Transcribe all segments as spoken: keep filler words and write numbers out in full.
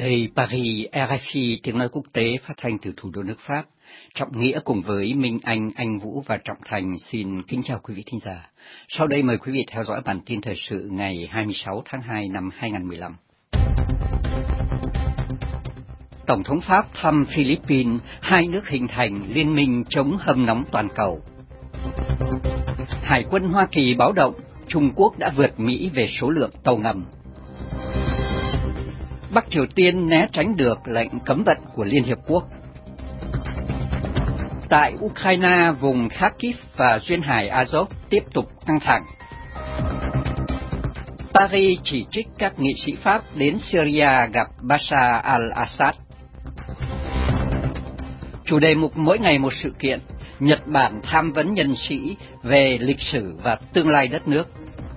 Đây Paris, rờ ép i tiếng nói quốc tế phát thanh từ thủ đô nước Pháp. Trọng Nghĩa cùng với Minh Anh, Anh Vũ và Trọng Thành xin kính chào quý vị thính giả. Sau đây mời quý vị theo dõi bản tin thời sự ngày hai mươi sáu tháng hai năm hai nghìn không trăm mười lăm. Tổng thống Pháp thăm Philippines, hai nước hình thành liên minh chống hâm nóng toàn cầu. Hải quân Hoa Kỳ báo động, Trung Quốc đã vượt Mỹ về số lượng tàu ngầm. Bắc Triều Tiên né tránh được lệnh cấm vận của Liên Hiệp Quốc. Tại Ukraine, vùng Kharkiv và duyên hải Azov tiếp tục căng thẳng. Paris chỉ trích các nghị sĩ Pháp đến Syria gặp Bashar al-Assad. Chủ đề mục mỗi ngày một sự kiện, Nhật Bản tham vấn nhân sĩ về lịch sử và tương lai đất nước.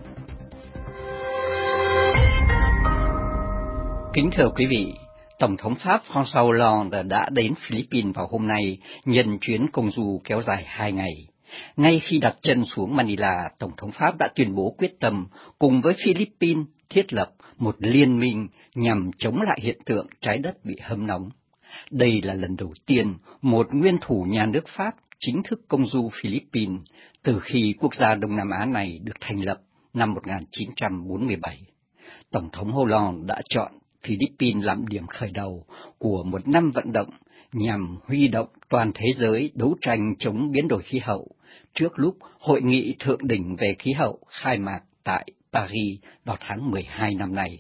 Kính thưa quý vị, Tổng thống Pháp François Hollande đã đến Philippines vào hôm nay nhân chuyến công du kéo dài hai ngày. Ngay khi đặt chân xuống Manila, Tổng thống Pháp đã tuyên bố quyết tâm cùng với Philippines thiết lập một liên minh nhằm chống lại hiện tượng trái đất bị hâm nóng. Đây là lần đầu tiên một nguyên thủ nhà nước Pháp chính thức công du Philippines từ khi quốc gia Đông Nam Á này được thành lập năm một nghìn chín trăm bốn mươi bảy. Tổng thống Hollande đã chọn Philippines làm điểm khởi đầu của một năm vận động nhằm huy động toàn thế giới đấu tranh chống biến đổi khí hậu trước lúc Hội nghị Thượng đỉnh về khí hậu khai mạc tại Paris vào tháng mười hai năm nay.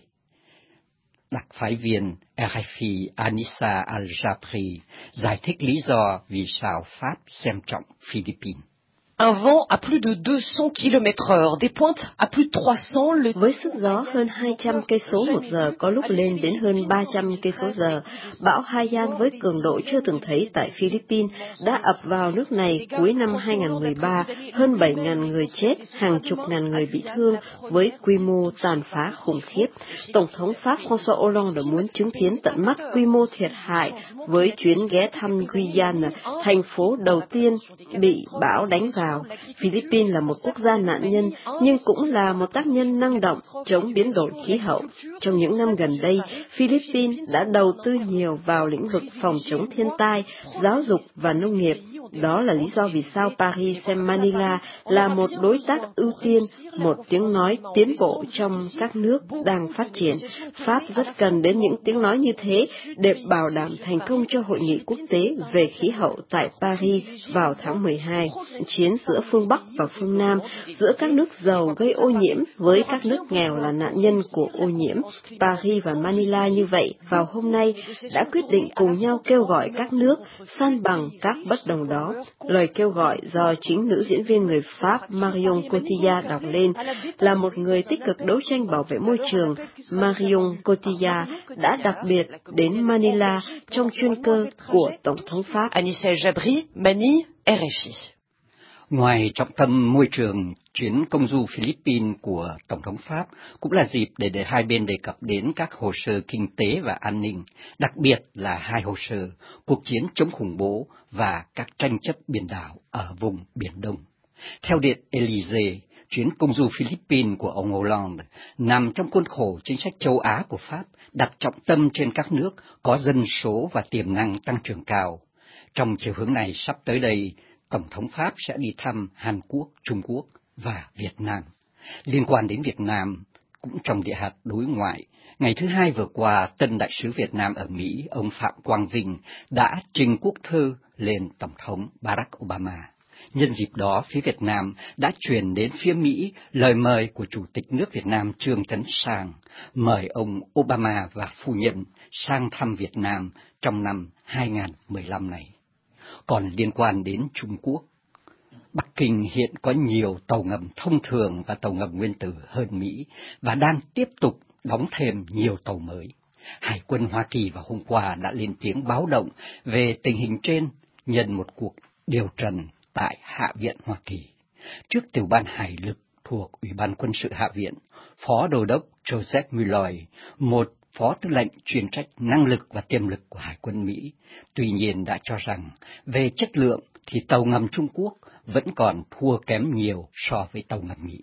Đặc phái viên rờ ép i Anissa Al-Jabri giải thích lý do vì sao Pháp xem trọng Philippines. Un vent à plus de deux cents kilomètres heure, des pointes à plus de trois cents. Le... Với sức gió hơn hai trăm cây số một giờ, có lúc lên đến hơn ba trăm cây số giờ, bão Haiyan với cường độ chưa từng thấy tại Philippines đã ập vào nước này cuối năm hai nghìn không trăm mười ba, hơn bảy nghìn người chết, hàng chục ngàn người bị thương với quy mô tàn phá khủng khiếp. Tổng thống Pháp François Hollande muốn chứng kiến tận mắt quy mô thiệt hại với chuyến ghé thăm Guyana, thành phố đầu tiên bị bão đánh vào. Philippines là một quốc gia nạn nhân, nhưng cũng là một tác nhân năng động chống biến đổi khí hậu. Trong những năm gần đây, Philippines đã đầu tư nhiều vào lĩnh vực phòng chống thiên tai, giáo dục và nông nghiệp. Đó là lý do vì sao Paris xem Manila là một đối tác ưu tiên, một tiếng nói tiến bộ trong các nước đang phát triển. Pháp rất cần đến những tiếng nói như thế để bảo đảm thành công cho Hội nghị quốc tế về khí hậu tại Paris vào tháng mười hai. Chiến giữa phương Bắc và phương Nam, giữa các nước giàu gây ô nhiễm với các nước nghèo là nạn nhân của ô nhiễm. Paris và Manila như vậy vào hôm nay đã quyết định cùng nhau kêu gọi các nước san bằng các bất đồng đó. Lời kêu gọi do chính nữ diễn viên người Pháp Marion Cotillard đọc lên là một người tích cực đấu tranh bảo vệ môi trường. Marion Cotillard đã đặc biệt đến Manila trong chuyên cơ của Tổng thống Pháp. Anissa Jabri, Mani, rờ ép i. Ngoài trọng tâm môi trường, chuyến công du Philippines của Tổng thống Pháp cũng là dịp để, để hai bên đề cập đến các hồ sơ kinh tế và an ninh, đặc biệt là hai hồ sơ cuộc chiến chống khủng bố và các tranh chấp biển đảo ở vùng Biển Đông. Theo Điện Élysée, chuyến công du Philippines của ông Hollande nằm trong khuôn khổ chính sách châu Á của Pháp, đặt trọng tâm trên các nước có dân số và tiềm năng tăng trưởng cao. Trong chiều hướng này, sắp tới đây, Tổng thống Pháp sẽ đi thăm Hàn Quốc, Trung Quốc và Việt Nam. Liên quan đến Việt Nam, cũng trong địa hạt đối ngoại, ngày thứ Hai vừa qua, tân đại sứ Việt Nam ở Mỹ, ông Phạm Quang Vinh, đã trình quốc thư lên Tổng thống Barack Obama. Nhân dịp đó, phía Việt Nam đã truyền đến phía Mỹ lời mời của Chủ tịch nước Việt Nam Trương Tấn Sang, mời ông Obama và phu nhân sang thăm Việt Nam trong năm hai nghìn không trăm mười lăm này. Còn liên quan đến Trung Quốc, Bắc Kinh hiện có nhiều tàu ngầm thông thường và tàu ngầm nguyên tử hơn Mỹ và đang tiếp tục đóng thêm nhiều tàu mới. Hải quân Hoa Kỳ vào hôm qua đã lên tiếng báo động về tình hình trên nhân một cuộc điều trần tại Hạ viện Hoa Kỳ. Trước tiểu ban Hải lực thuộc Ủy ban Quân sự Hạ viện, Phó Đô đốc Joseph Mulloy, một Phó Tư lệnh chuyên trách năng lực và tiềm lực của Hải quân Mỹ, tuy nhiên đã cho rằng về chất lượng thì tàu ngầm Trung Quốc vẫn còn thua kém nhiều so với tàu ngầm Mỹ.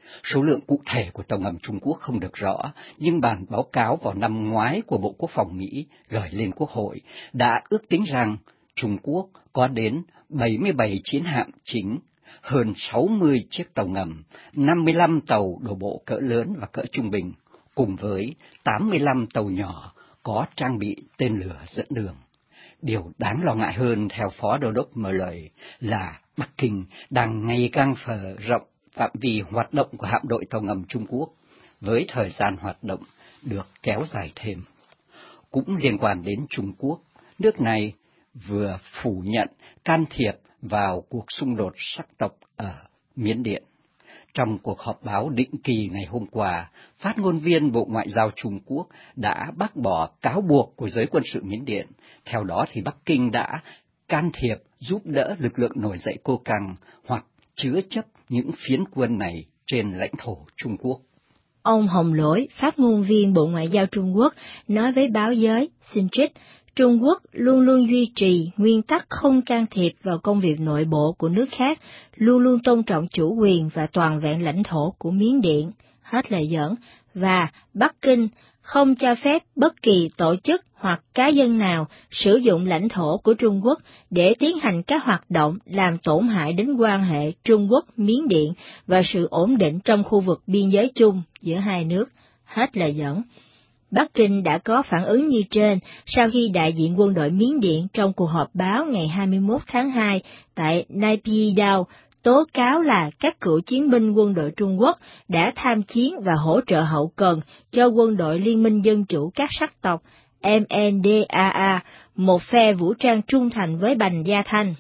Số lượng cụ thể của tàu ngầm Trung Quốc không được rõ, nhưng bản báo cáo vào năm ngoái của Bộ Quốc phòng Mỹ gửi lên Quốc hội đã ước tính rằng Trung Quốc có đến bảy mươi bảy chiến hạm chính, hơn sáu mươi chiếc tàu ngầm, năm mươi lăm tàu đổ bộ cỡ lớn và cỡ trung bình, cùng với tám mươi lăm tàu nhỏ có trang bị tên lửa dẫn đường. Điều đáng lo ngại hơn, theo Phó Đô đốc Mueller, là Bắc Kinh đang ngày càng mở rộng phạm vi hoạt động của hạm đội tàu ngầm Trung Quốc, với thời gian hoạt động được kéo dài thêm. Cũng liên quan đến Trung Quốc, nước này vừa phủ nhận can thiệp vào cuộc xung đột sắc tộc ở Miến Điện. Trong cuộc họp báo định kỳ ngày hôm qua, phát ngôn viên Bộ Ngoại giao Trung Quốc đã bác bỏ cáo buộc của giới quân sự Miến Điện. Theo đó thì Bắc Kinh đã can thiệp giúp đỡ lực lượng nổi dậy Cô Căng hoặc chứa chấp những phiến quân này trên lãnh thổ Trung Quốc. Ông Hồng Lỗi, phát ngôn viên Bộ Ngoại giao Trung Quốc, nói với báo giới, xin trích, Trung Quốc luôn luôn duy trì nguyên tắc không can thiệp vào công việc nội bộ của nước khác, luôn luôn tôn trọng chủ quyền và toàn vẹn lãnh thổ của Miến Điện, hết lời dẫn, và Bắc Kinh không cho phép bất kỳ tổ chức hoặc cá nhân nào sử dụng lãnh thổ của Trung Quốc để tiến hành các hoạt động làm tổn hại đến quan hệ Trung Quốc-Miến Điện và sự ổn định trong khu vực biên giới chung giữa hai nước, hết lời dẫn. Bắc Kinh đã có phản ứng như trên sau khi đại diện quân đội Miến Điện trong cuộc họp báo ngày hai mươi mốt tháng hai tại Naypyidaw tố cáo là các cựu chiến binh quân đội Trung Quốc đã tham chiến và hỗ trợ hậu cần cho quân đội Liên minh Dân chủ các sắc tộc em en đê a a, một phe vũ trang trung thành với Bành Gia Thanh.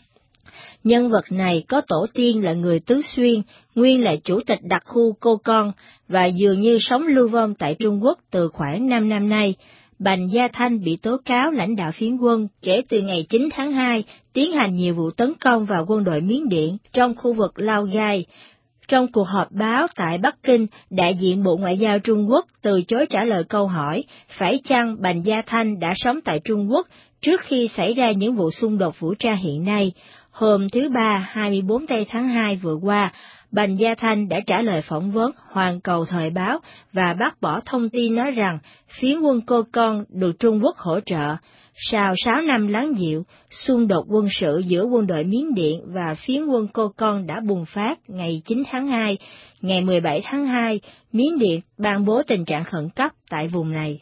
Nhân vật này có tổ tiên là người Tứ Xuyên, nguyên là chủ tịch đặc khu Cô Con, và dường như sống lưu vong tại Trung Quốc từ khoảng năm năm nay. Bành Gia Thanh bị tố cáo lãnh đạo phiến quân kể từ ngày chín tháng hai, tiến hành nhiều vụ tấn công vào quân đội Miến Điện trong khu vực Lao Gai. Trong cuộc họp báo tại Bắc Kinh, đại diện Bộ Ngoại giao Trung Quốc từ chối trả lời câu hỏi phải chăng Bành Gia Thanh đã sống tại Trung Quốc trước khi xảy ra những vụ xung đột vũ trang hiện nay. Hôm thứ Ba, hai mươi bốn tháng hai vừa qua, Bành Gia Thanh đã trả lời phỏng vấn Hoàn Cầu Thời báo và bác bỏ thông tin nói rằng phiến quân Cô Con được Trung Quốc hỗ trợ. Sau sáu năm lắng dịu, xung đột quân sự giữa quân đội Miến Điện và phiến quân Cô Con đã bùng phát ngày chín tháng hai. Ngày mười bảy tháng hai, Miến Điện ban bố tình trạng khẩn cấp tại vùng này.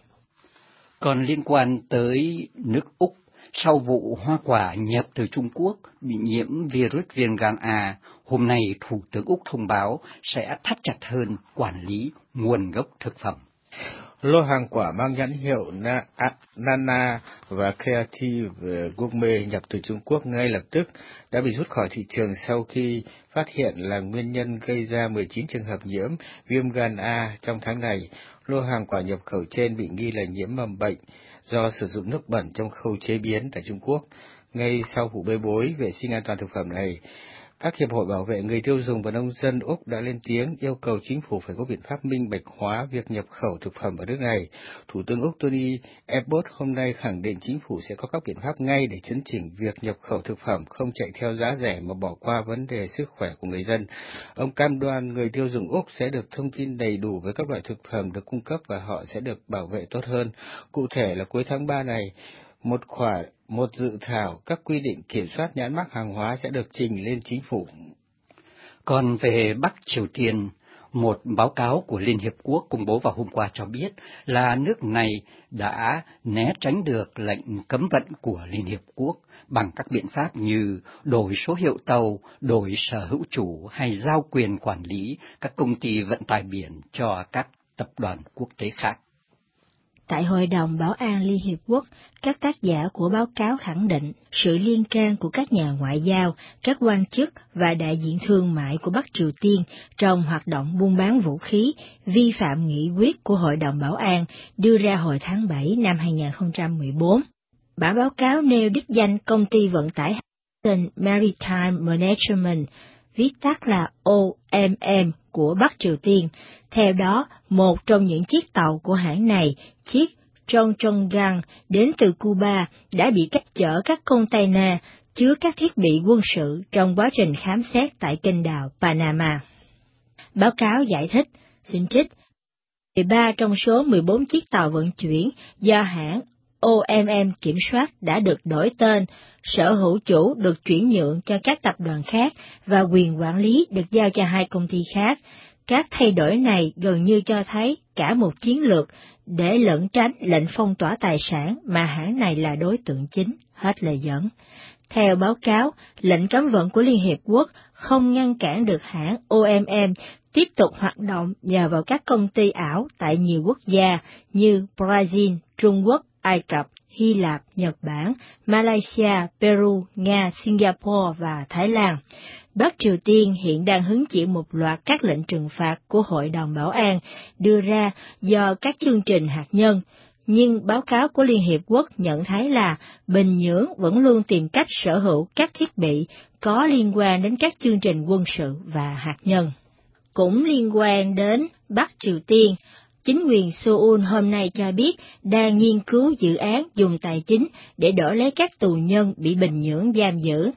Còn liên quan tới nước Úc, sau vụ hoa quả nhập từ Trung Quốc bị nhiễm virus viêm gan A, hôm nay Thủ tướng Úc thông báo sẽ thắt chặt hơn quản lý nguồn gốc thực phẩm. Lô hàng quả mang nhãn hiệu Na, A, Nana và Creative Gourmet nhập từ Trung Quốc ngay lập tức đã bị rút khỏi thị trường sau khi phát hiện là nguyên nhân gây ra mười chín trường hợp nhiễm viêm gan A trong tháng này. Lô hàng quả nhập khẩu trên bị nghi là nhiễm mầm bệnh do sử dụng nước bẩn trong khâu chế biến tại Trung Quốc. Ngay sau vụ bê bối vệ sinh an toàn thực phẩm này, các hiệp hội bảo vệ người tiêu dùng và nông dân Úc đã lên tiếng yêu cầu chính phủ phải có biện pháp minh bạch hóa việc nhập khẩu thực phẩm ở nước này. Thủ tướng Úc Tony Abbott hôm nay khẳng định chính phủ sẽ có các biện pháp ngay để chấn chỉnh việc nhập khẩu thực phẩm không chạy theo giá rẻ mà bỏ qua vấn đề sức khỏe của người dân. Ông cam đoan người tiêu dùng Úc sẽ được thông tin đầy đủ về các loại thực phẩm được cung cấp và họ sẽ được bảo vệ tốt hơn. Cụ thể là cuối tháng ba này, một khoản một dự thảo các quy định kiểm soát nhãn mác hàng hóa sẽ được trình lên chính phủ. Còn về Bắc Triều Tiên, một báo cáo của Liên Hiệp Quốc công bố vào hôm qua cho biết là nước này đã né tránh được lệnh cấm vận của Liên Hiệp Quốc bằng các biện pháp như đổi số hiệu tàu, đổi sở hữu chủ hay giao quyền quản lý các công ty vận tải biển cho các tập đoàn quốc tế khác. Tại Hội đồng Bảo an Liên Hiệp Quốc, các tác giả của báo cáo khẳng định sự liên can của các nhà ngoại giao, các quan chức và đại diện thương mại của Bắc Triều Tiên trong hoạt động buôn bán vũ khí, vi phạm nghị quyết của Hội đồng Bảo an đưa ra hồi tháng bảy năm hai nghìn không trăm mười bốn. Bản báo cáo nêu đích danh công ty vận tải Hudson Maritime Management, viết tắt là O M M của Bắc Triều Tiên. Theo đó, một trong những chiếc tàu của hãng này, chiếc Chongchongang đến từ Cuba, đã bị cách chở các container chứa các thiết bị quân sự trong quá trình khám xét tại kênh đào Panama. Báo cáo giải thích, xin trích, mười ba trong số mười bốn chiếc tàu vận chuyển do hãng O M M kiểm soát đã được đổi tên, sở hữu chủ được chuyển nhượng cho các tập đoàn khác và quyền quản lý được giao cho hai công ty khác. Các thay đổi này gần như cho thấy cả một chiến lược để lẩn tránh lệnh phong tỏa tài sản mà hãng này là đối tượng chính, hết lời dẫn. Theo báo cáo, lệnh cấm vận của Liên Hiệp Quốc không ngăn cản được hãng O M M tiếp tục hoạt động nhờ vào các công ty ảo tại nhiều quốc gia như Brazil, Trung Quốc, Ai Cập, Hy Lạp, Nhật Bản, Malaysia, Peru, Nga, Singapore và Thái Lan. Bắc Triều Tiên hiện đang hứng chịu một loạt các lệnh trừng phạt của Hội đồng Bảo an đưa ra do các chương trình hạt nhân, nhưng báo cáo của Liên Hiệp Quốc nhận thấy là Bình Nhưỡng vẫn luôn tìm cách sở hữu các thiết bị có liên quan đến các chương trình quân sự và hạt nhân. Cũng liên quan đến Bắc Triều Tiên, chính quyền Seoul hôm nay cho biết đang nghiên cứu dự án dùng tài chính để đổi lấy các tù nhân bị Bình Nhưỡng giam giữ.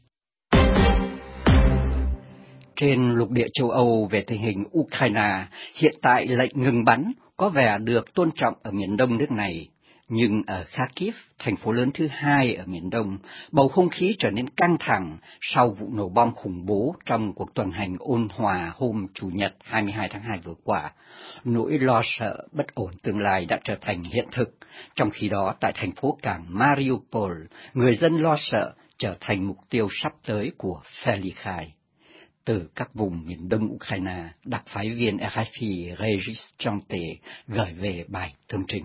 Trên lục địa châu Âu về tình hình Ukraine, hiện tại lệnh ngừng bắn có vẻ được tôn trọng ở miền đông nước này, nhưng ở Kharkiv, thành phố lớn thứ hai ở miền đông, bầu không khí trở nên căng thẳng sau vụ nổ bom khủng bố trong cuộc tuần hành ôn hòa hôm Chủ nhật hai mươi hai tháng hai vừa qua. Nỗi lo sợ bất ổn tương lai đã trở thành hiện thực, trong khi đó tại thành phố cảng Mariupol, người dân lo sợ trở thành mục tiêu sắp tới của phe ly khai. Từ các vùng miền đông Ukraine, đặc phái viên R F I Regis Chante gửi về bài tường trình.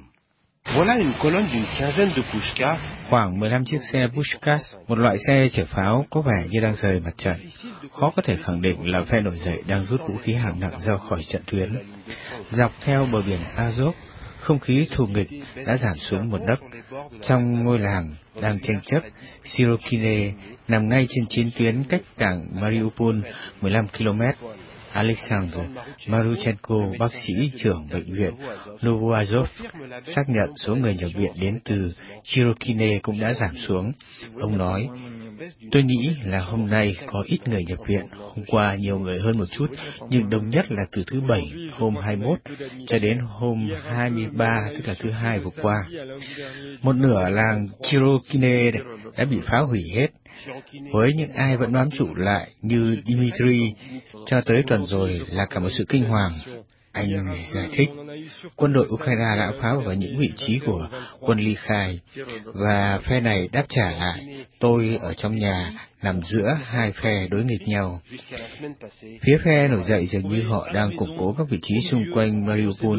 Khoảng mười lăm chiếc xe Pushkas, một loại xe chở pháo có vẻ như đang rời mặt trận. Khó có thể khẳng định là phe nổi dậy đang rút vũ khí hạng nặng ra khỏi trận tuyến. Dọc theo bờ biển Azov, không khí thù nghịch đã giảm xuống một nấc. Trong ngôi làng đang tranh chấp, Sirokine nằm ngay trên chiến tuyến cách cảng Mariupol mười lăm ki lô mét. Alexander Maruchenko, bác sĩ trưởng bệnh viện Novoazov, xác nhận số người nhập viện đến từ Sirokine cũng đã giảm xuống. Ông nói, tôi nghĩ là hôm nay có ít người nhập viện, hôm qua nhiều người hơn một chút, nhưng đông nhất là từ thứ Bảy hôm hai mươi mốt cho đến hôm hai mươi ba, tức là thứ Hai vừa qua. Một nửa làng Sirokine đã bị phá hủy hết. Với những ai vẫn bám trụ lại như Dmitry, cho tới tuần rồi là cả một sự kinh hoàng. Anh giải thích, quân đội Ukraine đã phá vào những vị trí của quân ly khai, và phe này đáp trả lại. Tôi ở trong nhà, nằm giữa hai phe đối nghịch nhau. Phía phe nổi dậy dường như họ đang củng cố các vị trí xung quanh Mariupol.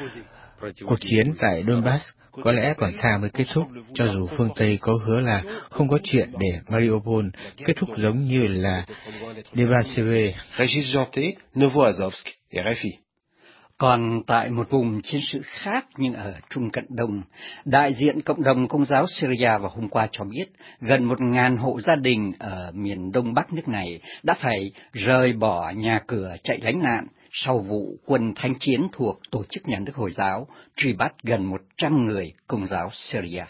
Cuộc chiến tại Donbass có lẽ còn xa mới kết thúc, cho dù phương Tây có hứa là không có chuyện để Mariupol kết thúc giống như là Debaltseve. Regis Chante, Novoazovsk, R F I. Còn tại một vùng chiến sự khác nhưng ở Trung Cận Đông, đại diện cộng đồng Công giáo Syria vào hôm qua cho biết gần một ngàn hộ gia đình ở miền đông bắc nước này đã phải rời bỏ nhà cửa chạy lánh nạn sau vụ quân thánh chiến thuộc Tổ chức Nhà nước Hồi giáo truy bắt gần một trăm người Công giáo Syria.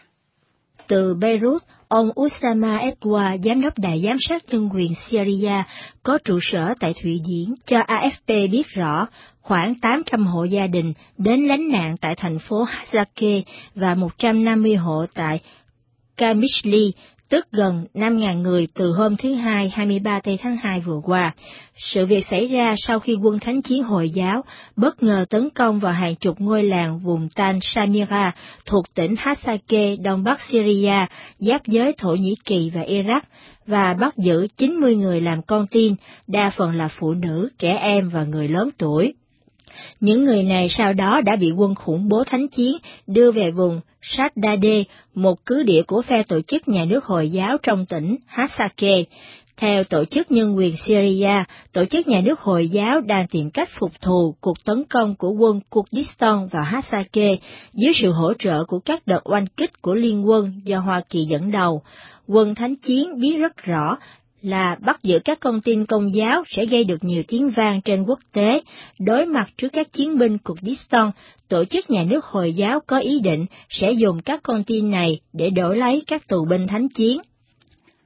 Từ Beirut, ông Usama Edwa, giám đốc đài giám sát nhân quyền Syria, có trụ sở tại Thụy Điển, cho A F P biết rõ khoảng tám trăm hộ gia đình đến lánh nạn tại thành phố Hazake và một trăm năm mươi hộ tại Kamishli, tức gần năm nghìn người từ hôm thứ Hai hai mươi ba tây tháng hai vừa qua. Sự việc xảy ra sau khi quân thánh chiến Hồi giáo bất ngờ tấn công vào hàng chục ngôi làng vùng Tal Shamira thuộc tỉnh Hasake, đông bắc Syria, giáp giới Thổ Nhĩ Kỳ và Iraq, và bắt giữ chín mươi người làm con tin, đa phần là phụ nữ, trẻ em và người lớn tuổi. Những người này sau đó đã bị quân khủng bố thánh chiến đưa về vùng Shaddade, một cứ địa của phe Tổ chức Nhà nước Hồi giáo trong tỉnh Hasake. Theo Tổ chức Nhân quyền Syria, Tổ chức Nhà nước Hồi giáo đang tìm cách phục thù cuộc tấn công của quân Kurdistan vào Hasake dưới sự hỗ trợ của các đợt oanh kích của Liên quân do Hoa Kỳ dẫn đầu. Quân thánh chiến biết rất rõ là bắt giữ các con tin Công giáo sẽ gây được nhiều tiếng vang trên quốc tế. Đối mặt trước các chiến binh Kurdistan, Tổ chức Nhà nước Hồi giáo có ý định sẽ dùng các con tin này để đổi lấy các tù binh thánh chiến.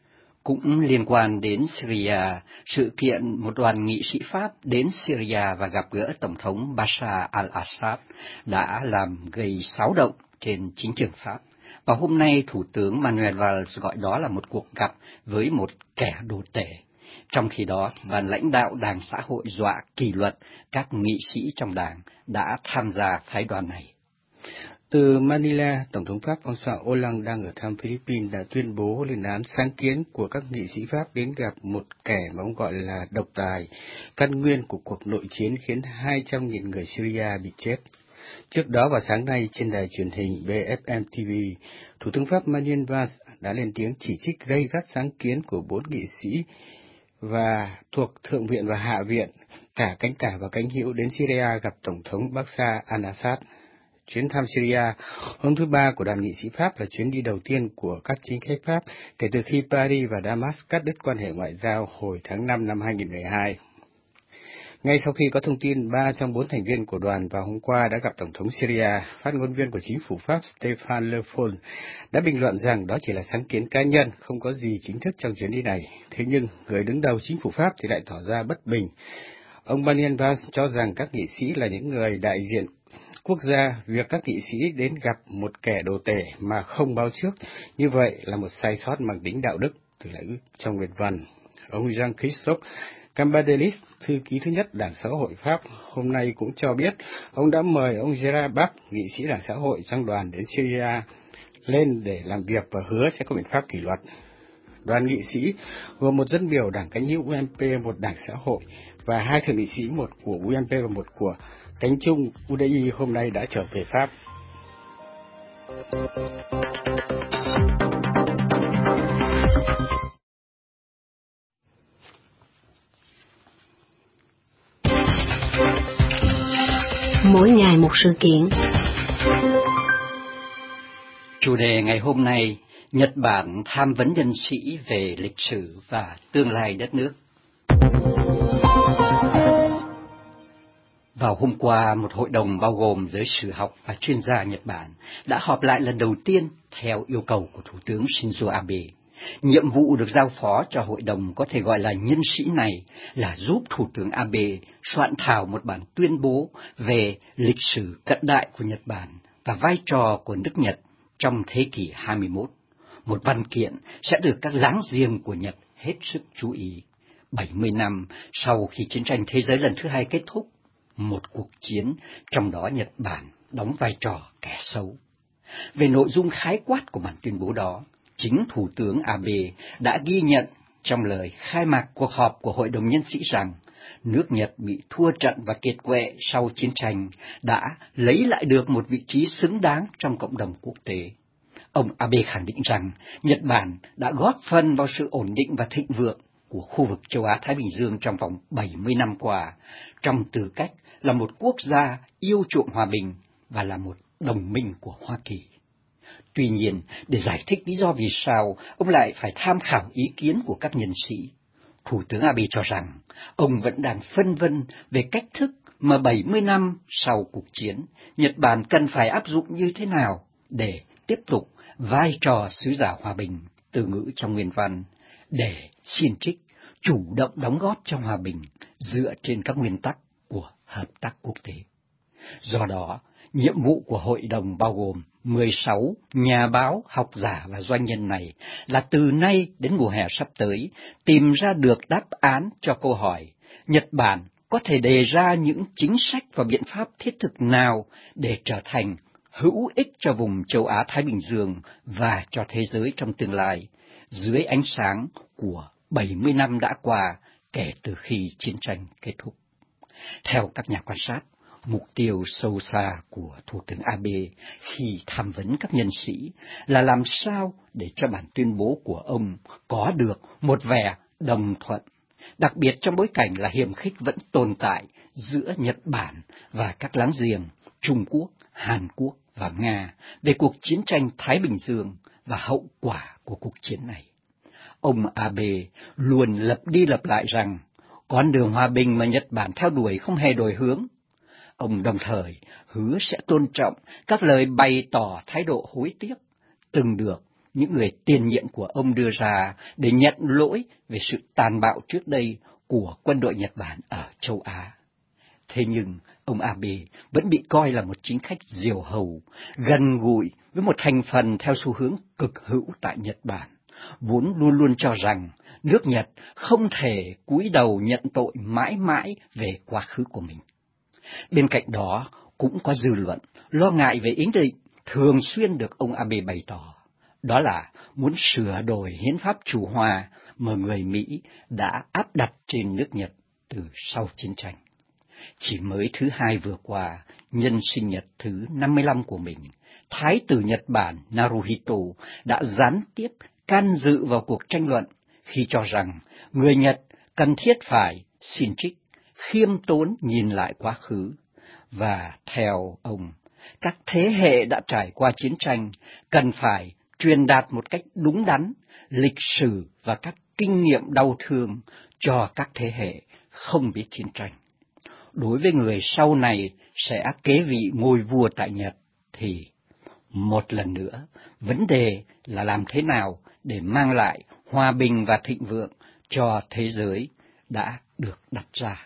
Cũng liên quan đến Syria, sự kiện một đoàn nghị sĩ Pháp đến Syria và gặp gỡ Tổng thống Bashar al-Assad đã làm gây xáo động trên chính trường Pháp. Và hôm nay, Thủ tướng Manuel Valls gọi đó là một cuộc gặp với một kẻ đồ tể. Trong khi đó, ban lãnh đạo Đảng Xã hội dọa kỷ luật các nghị sĩ trong đảng đã tham gia phái đoàn này. Từ Manila, Tổng thống Pháp François Hollande đang ở thăm Philippines đã tuyên bố lên án sáng kiến của các nghị sĩ Pháp đến gặp một kẻ mà ông gọi là độc tài, căn nguyên của cuộc nội chiến khiến hai trăm nghìn người Syria bị chết. Trước đó vào sáng nay trên đài truyền hình B F M T V, Thủ tướng Pháp Manuel Valls đã lên tiếng chỉ trích gay gắt sáng kiến của bốn nghị sĩ và thuộc Thượng viện và Hạ viện, cả cánh tả và cánh hữu đến Syria gặp Tổng thống Bashar al-Assad. Chuyến thăm Syria hôm thứ Ba của đoàn nghị sĩ Pháp là chuyến đi đầu tiên của các chính khách Pháp kể từ khi Paris và Damas cắt đứt quan hệ ngoại giao hồi tháng năm năm hai nghìn không trăm mười hai. Ngay sau khi có thông tin ba trong bốn thành viên của đoàn vào hôm qua đã gặp Tổng thống Syria, phát ngôn viên của chính phủ Pháp Stéphane Le Foll đã bình luận rằng đó chỉ là sáng kiến cá nhân, không có gì chính thức trong chuyến đi này. Thế nhưng, người đứng đầu chính phủ Pháp thì lại tỏ ra bất bình. Ông Manuel Valls cho rằng các nghị sĩ là những người đại diện quốc gia, việc các nghị sĩ đến gặp một kẻ đồ tể mà không báo trước, như vậy là một sai sót mang tính đạo đức, từ lẽ trong nguyên văn. Ông Jean-Christophe Cambadélis, thư ký thứ nhất Đảng Xã hội Pháp, hôm nay cũng cho biết ông đã mời ông Gerard Bach, nghị sĩ Đảng Xã hội trong đoàn đến Syria, lên để làm việc và hứa sẽ có biện pháp kỷ luật. Đoàn nghị sĩ gồm một dân biểu Đảng cánh hữu U M P, một Đảng Xã hội, và hai thượng nghị sĩ, một của U M P và một của cánh chung U D I hôm nay đã trở về Pháp. Mỗi ngày một sự kiện. Chủ đề ngày hôm nay, Nhật Bản tham vấn nhân sĩ về lịch sử và tương lai đất nước. Vào hôm qua, một hội đồng bao gồm giới sử học và chuyên gia Nhật Bản đã họp lại lần đầu tiên theo yêu cầu của Thủ tướng Shinzo Abe. Nhiệm vụ được giao phó cho hội đồng có thể gọi là nhân sĩ này là giúp Thủ tướng Abe soạn thảo một bản tuyên bố về lịch sử cận đại của Nhật Bản và vai trò của nước Nhật trong thế kỷ hai mươi mốt. Một văn kiện sẽ được các láng giềng của Nhật hết sức chú ý. bảy mươi năm sau khi chiến tranh thế giới lần thứ hai kết thúc, một cuộc chiến trong đó Nhật Bản đóng vai trò kẻ xấu. Về nội dung khái quát của bản tuyên bố đó, chính Thủ tướng Abe đã ghi nhận trong lời khai mạc cuộc họp của Hội đồng Nhân sĩ rằng nước Nhật bị thua trận và kiệt quệ sau chiến tranh đã lấy lại được một vị trí xứng đáng trong cộng đồng quốc tế. Ông Abe khẳng định rằng Nhật Bản đã góp phần vào sự ổn định và thịnh vượng của khu vực châu Á-Thái Bình Dương trong vòng bảy mươi năm qua, trong tư cách là một quốc gia yêu chuộng hòa bình và là một đồng minh của Hoa Kỳ. Tuy nhiên, để giải thích lý do vì sao ông lại phải tham khảo ý kiến của các nhân sĩ, Thủ tướng Abe cho rằng ông vẫn đang phân vân về cách thức mà bảy mươi năm sau cuộc chiến, Nhật Bản cần phải áp dụng như thế nào để tiếp tục vai trò sứ giả hòa bình, từ ngữ trong nguyên văn, để xin trích chủ động đóng góp cho hòa bình dựa trên các nguyên tắc của hợp tác quốc tế. Do đó, nhiệm vụ của hội đồng bao gồm mười sáu nhà báo, học giả và doanh nhân này là từ nay đến mùa hè sắp tới tìm ra được đáp án cho câu hỏi Nhật Bản có thể đề ra những chính sách và biện pháp thiết thực nào để trở thành hữu ích cho vùng châu Á-Thái Bình Dương và cho thế giới trong tương lai, dưới ánh sáng của bảy mươi năm đã qua kể từ khi chiến tranh kết thúc. Theo các nhà quan sát, mục tiêu sâu xa của Thủ tướng Abe khi tham vấn các nhân sĩ là làm sao để cho bản tuyên bố của ông có được một vẻ đồng thuận, đặc biệt trong bối cảnh là hiềm khích vẫn tồn tại giữa Nhật Bản và các láng giềng Trung Quốc, Hàn Quốc và Nga về cuộc chiến tranh Thái Bình Dương và hậu quả của cuộc chiến này. Ông Abe luôn lặp đi lặp lại rằng con đường hòa bình mà Nhật Bản theo đuổi không hề đổi hướng. Ông đồng thời hứa sẽ tôn trọng các lời bày tỏ thái độ hối tiếc từng được những người tiền nhiệm của ông đưa ra để nhận lỗi về sự tàn bạo trước đây của quân đội Nhật Bản ở châu Á. Thế nhưng, ông Abe vẫn bị coi là một chính khách diều hầu, gần gũi với một thành phần theo xu hướng cực hữu tại Nhật Bản, vốn luôn luôn cho rằng nước Nhật không thể cúi đầu nhận tội mãi mãi về quá khứ của mình. Bên cạnh đó, cũng có dư luận lo ngại về ý định thường xuyên được ông Abe bày tỏ, đó là muốn sửa đổi hiến pháp Chủ Hòa mà người Mỹ đã áp đặt trên nước Nhật từ sau chiến tranh. Chỉ mới thứ hai vừa qua, nhân sinh nhật thứ năm mươi lăm của mình, Thái tử Nhật Bản Naruhito đã gián tiếp can dự vào cuộc tranh luận khi cho rằng người Nhật cần thiết phải xin trích, khiêm tốn nhìn lại quá khứ, và theo ông, các thế hệ đã trải qua chiến tranh cần phải truyền đạt một cách đúng đắn lịch sử và các kinh nghiệm đau thương cho các thế hệ không biết chiến tranh. Đối với người sau này sẽ kế vị ngôi vua tại Nhật thì một lần nữa, vấn đề là làm thế nào để mang lại hòa bình và thịnh vượng cho thế giới đã được đặt ra.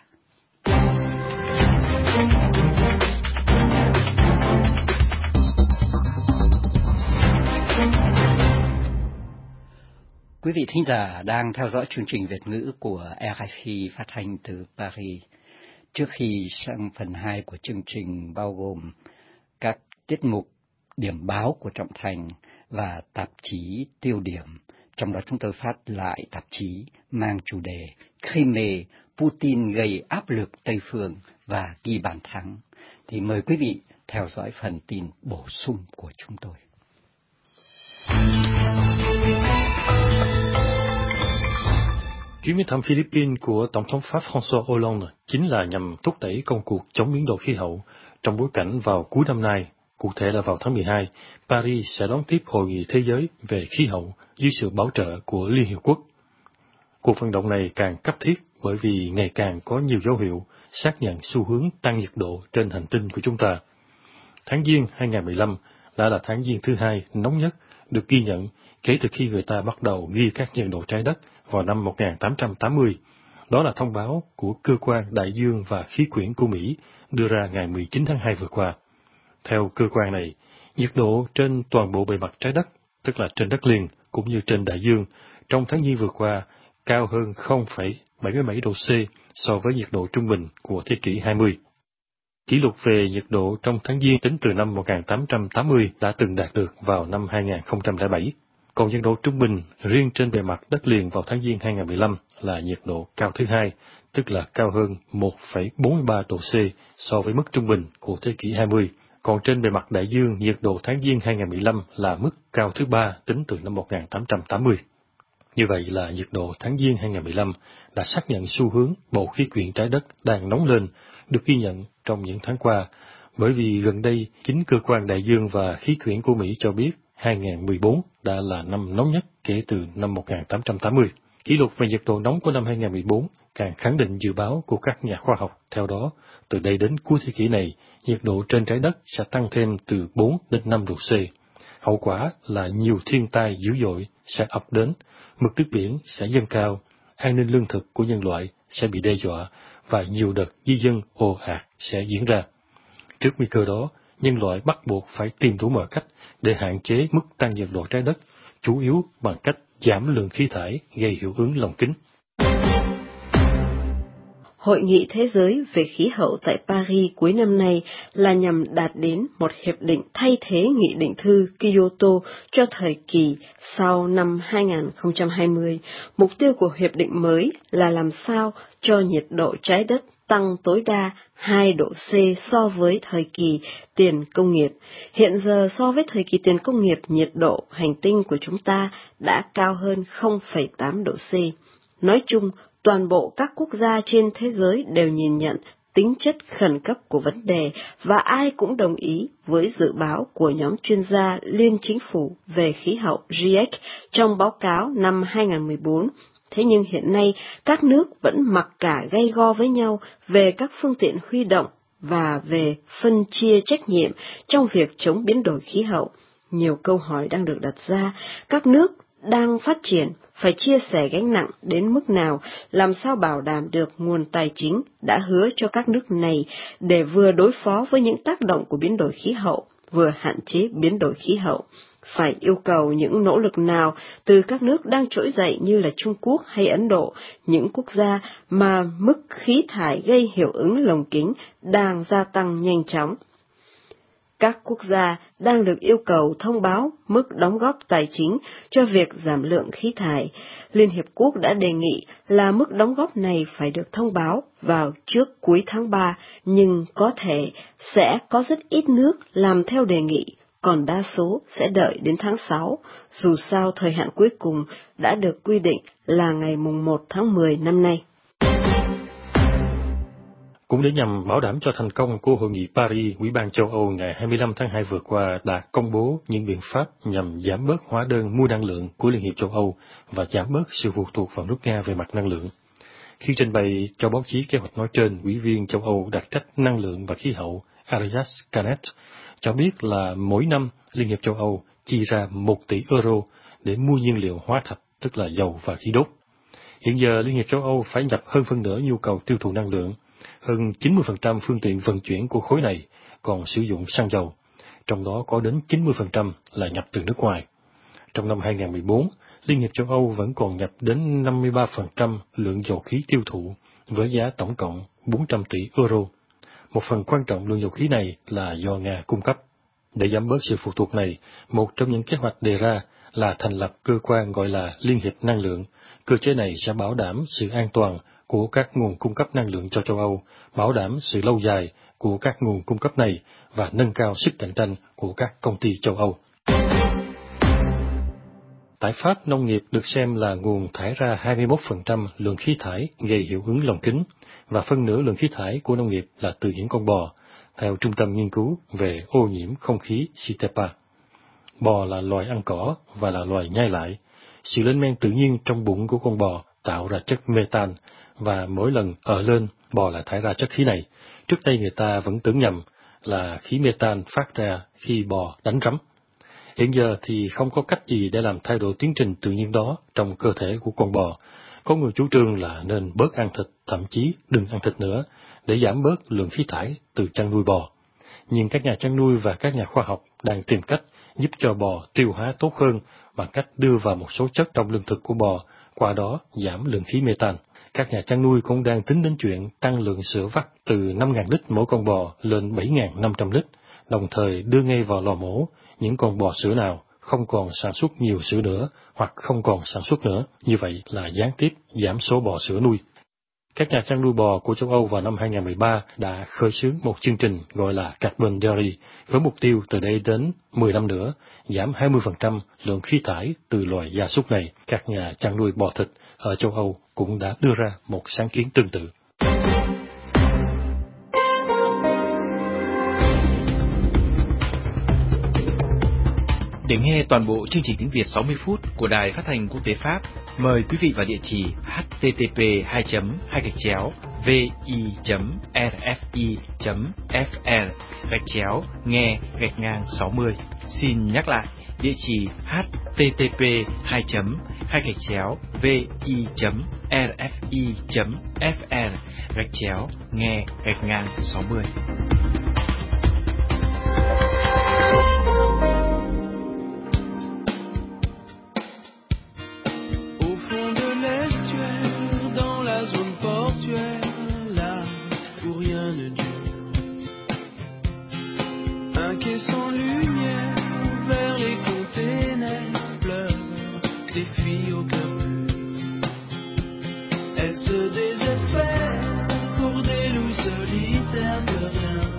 Quý vị thính giả đang theo dõi chương trình Việt ngữ của rờ ép i phát thanh từ Paris. Trước khi sang phần hai của chương trình bao gồm các tiết mục điểm báo của Trọng Thành và tạp chí tiêu điểm, trong đó chúng tôi phát lại tạp chí mang chủ đề Crimea, Putin gây áp lực Tây Phương và ghi bàn thắng, thì mời quý vị theo dõi phần tin bổ sung của chúng tôi. Chuyến viếng thăm Philippines của Tổng thống Pháp François Hollande chính là nhằm thúc đẩy công cuộc chống biến đổi khí hậu, trong bối cảnh vào cuối năm nay, cụ thể là vào tháng mười hai, Paris sẽ đón tiếp Hội nghị Thế giới về khí hậu dưới sự bảo trợ của Liên Hiệp Quốc. Cuộc vận động này càng cấp thiết bởi vì ngày càng có nhiều dấu hiệu xác nhận xu hướng tăng nhiệt độ trên hành tinh của chúng ta. Tháng Giêng hai không một lăm đã là tháng Giêng thứ hai nóng nhất được ghi nhận kể từ khi người ta bắt đầu ghi các nhiệt độ trái đất vào năm một nghìn tám trăm tám mươi. Đó là thông báo của Cơ quan Đại dương và Khí quyển của Mỹ đưa ra ngày mười chín tháng hai vừa qua. Theo cơ quan này, nhiệt độ trên toàn bộ bề mặt trái đất, tức là trên đất liền cũng như trên đại dương, trong tháng Giêng vừa qua cao hơn không phẩy bảy mươi bảy độ C so với nhiệt độ trung bình của thế kỷ hai mươi. Kỷ lục về nhiệt độ trong tháng Giêng tính từ năm một nghìn tám trăm tám mươi đã từng đạt được vào năm hai nghìn không trăm lẻ bảy. Còn nhiệt độ trung bình riêng trên bề mặt đất liền vào tháng Giêng hai không một lăm là nhiệt độ cao thứ hai, tức là cao hơn một phẩy bốn mươi ba độ C so với mức trung bình của thế kỷ hai mươi. Còn trên bề mặt đại dương, nhiệt độ tháng Giêng hai không một lăm là mức cao thứ ba tính từ năm một nghìn tám trăm tám mươi. Như vậy là nhiệt độ tháng Giêng hai không một lăm đã xác nhận xu hướng bầu khí quyển trái đất đang nóng lên, được ghi nhận trong những tháng qua, bởi vì gần đây chính cơ quan đại dương và khí quyển của Mỹ cho biết hai không một bốn đã là năm nóng nhất kể từ năm một nghìn tám trăm tám mươi. Kỷ lục về nhiệt độ nóng của năm hai không một bốn càng khẳng định dự báo của các nhà khoa học. Theo đó, từ đây đến cuối thế kỷ này, nhiệt độ trên trái đất sẽ tăng thêm từ bốn đến năm độ C. Hậu quả là nhiều thiên tai dữ dội sẽ ập đến, mực nước biển sẽ dâng cao, an ninh lương thực của nhân loại sẽ bị đe dọa và nhiều đợt di dân ồ ạt sẽ diễn ra. Trước nguy cơ đó, nhân loại bắt buộc phải tìm đủ mọi cách để hạn chế mức tăng nhiệt độ trái đất, chủ yếu bằng cách giảm lượng khí thải gây hiệu ứng lồng kính. Hội nghị Thế giới về khí hậu tại Paris cuối năm nay là nhằm đạt đến một hiệp định thay thế Nghị định thư Kyoto cho thời kỳ sau năm hai không hai không. Mục tiêu của hiệp định mới là làm sao cho nhiệt độ trái đất tăng tối đa hai độ C so với thời kỳ tiền công nghiệp. Hiện giờ so với thời kỳ tiền công nghiệp, nhiệt độ hành tinh của chúng ta đã cao hơn không phẩy tám độ C. Nói chung, toàn bộ các quốc gia trên thế giới đều nhìn nhận tính chất khẩn cấp của vấn đề và ai cũng đồng ý với dự báo của nhóm chuyên gia Liên Chính phủ về khí hậu giê e xê trong báo cáo năm hai không một bốn. Thế nhưng hiện nay, các nước vẫn mặc cả gay go với nhau về các phương tiện huy động và về phân chia trách nhiệm trong việc chống biến đổi khí hậu. nhiều câu hỏi đang được đặt ra. Các nước đang phát triển phải chia sẻ gánh nặng đến mức nào, làm sao bảo đảm được nguồn tài chính đã hứa cho các nước này để vừa đối phó với những tác động của biến đổi khí hậu, vừa hạn chế biến đổi khí hậu. Phải yêu cầu những nỗ lực nào từ các nước đang trỗi dậy như là Trung Quốc hay Ấn Độ, những quốc gia mà mức khí thải gây hiệu ứng lồng kính đang gia tăng nhanh chóng. Các quốc gia đang được yêu cầu thông báo mức đóng góp tài chính cho việc giảm lượng khí thải. Liên Hiệp Quốc đã đề nghị là mức đóng góp này phải được thông báo vào trước cuối tháng ba, nhưng có thể sẽ có rất ít nước làm theo đề nghị, còn đa số sẽ đợi đến tháng sáu, dù sao thời hạn cuối cùng đã được quy định là ngày mùng một tháng mười năm nay. Cũng để nhằm bảo đảm cho thành công của Hội nghị Paris, Ủy ban châu Âu ngày hai mươi lăm tháng hai vừa qua đã công bố những biện pháp nhằm giảm bớt hóa đơn mua năng lượng của Liên hiệp châu Âu và giảm bớt sự phụ thuộc vào nước Nga về mặt năng lượng. Khi trình bày cho báo chí kế hoạch nói trên, Ủy viên châu Âu đặc trách năng lượng và khí hậu Arias Canet cho biết là mỗi năm Liên hiệp châu Âu chi ra một tỷ euro để mua nhiên liệu hóa thạch, tức là dầu và khí đốt. Hiện giờ Liên hiệp châu Âu phải nhập hơn phân nửa nhu cầu tiêu thụ năng lượng. Hơn chín mươi phần trăm phương tiện vận chuyển của khối này còn sử dụng xăng dầu, trong đó có đến chín mươi phần trăm là nhập từ nước ngoài. Trong năm hai nghìn không trăm mười bốn, Liên hiệp châu Âu vẫn còn nhập đến năm mươi ba phần trăm lượng dầu khí tiêu thụ với giá tổng cộng bốn trăm tỷ euro. Một phần quan trọng lượng dầu khí này là do Nga cung cấp. Để giảm bớt sự phụ thuộc này, một trong những kế hoạch đề ra là thành lập cơ quan gọi là Liên hiệp năng lượng. Cơ chế này sẽ bảo đảm sự an toàn của các nguồn cung cấp năng lượng cho châu Âu, bảo đảm sự lâu dài của các nguồn cung cấp này và nâng cao sức cạnh tranh của các công ty châu Âu. Tại Pháp, nông nghiệp được xem là nguồn thải ra hai mươi mốt phần trăm lượng khí thải gây hiệu ứng lồng kính, và phân nửa lượng khí thải của nông nghiệp là từ những con bò, theo Trung tâm Nghiên cứu về ô nhiễm không khí Citepa. Bò là loài ăn cỏ và là loài nhai lại. Sự lên men tự nhiên trong bụng của con bò tạo ra chất methane, và mỗi lần ở lên, bò lại thải ra chất khí này. Trước đây người ta vẫn tưởng nhầm là khí methane phát ra khi bò đánh rắm. Hiện giờ thì không có cách gì để làm thay đổi tiến trình tự nhiên đó trong cơ thể của con bò. Có người chủ trương là nên bớt ăn thịt, thậm chí đừng ăn thịt nữa, để giảm bớt lượng khí thải từ chăn nuôi bò. Nhưng các nhà chăn nuôi và các nhà khoa học đang tìm cách giúp cho bò tiêu hóa tốt hơn bằng cách đưa vào một số chất trong lương thực của bò, qua đó giảm lượng khí methane. Các nhà chăn nuôi cũng đang tính đến chuyện tăng lượng sữa vắt từ năm nghìn lít mỗi con bò lên bảy nghìn năm trăm lít, đồng thời đưa ngay vào lò mổ những con bò sữa nào không còn sản xuất nhiều sữa nữa hoặc không còn sản xuất nữa. Như vậy là gián tiếp giảm số bò sữa nuôi. Các nhà chăn nuôi bò của châu Âu vào năm hai nghìn không trăm mười ba đã khởi xướng một chương trình gọi là Carbon Dairy, với mục tiêu từ đây đến mười năm nữa giảm hai mươi phần trăm lượng khí thải từ loài gia súc này. Các nhà chăn nuôi bò thịt ở châu Âu cũng đã đưa ra một sáng kiến tương tự. Để nghe toàn bộ chương trình tiếng Việt sáu mươi phút của Đài Phát thanh Quốc tế Pháp, mời quý vị vào địa chỉ h t t p hai hai gạch chéo v i chấm r f i chấm f r gạch chéo nghe gạch ngang sáu mươi. Xin nhắc lại, địa chỉ h t t p hai hai gạch chéo v i chấm r f i chấm f r gạch chéo nghe gạch ngang sáu mươi. Se désespère pour des loups solitaires que rien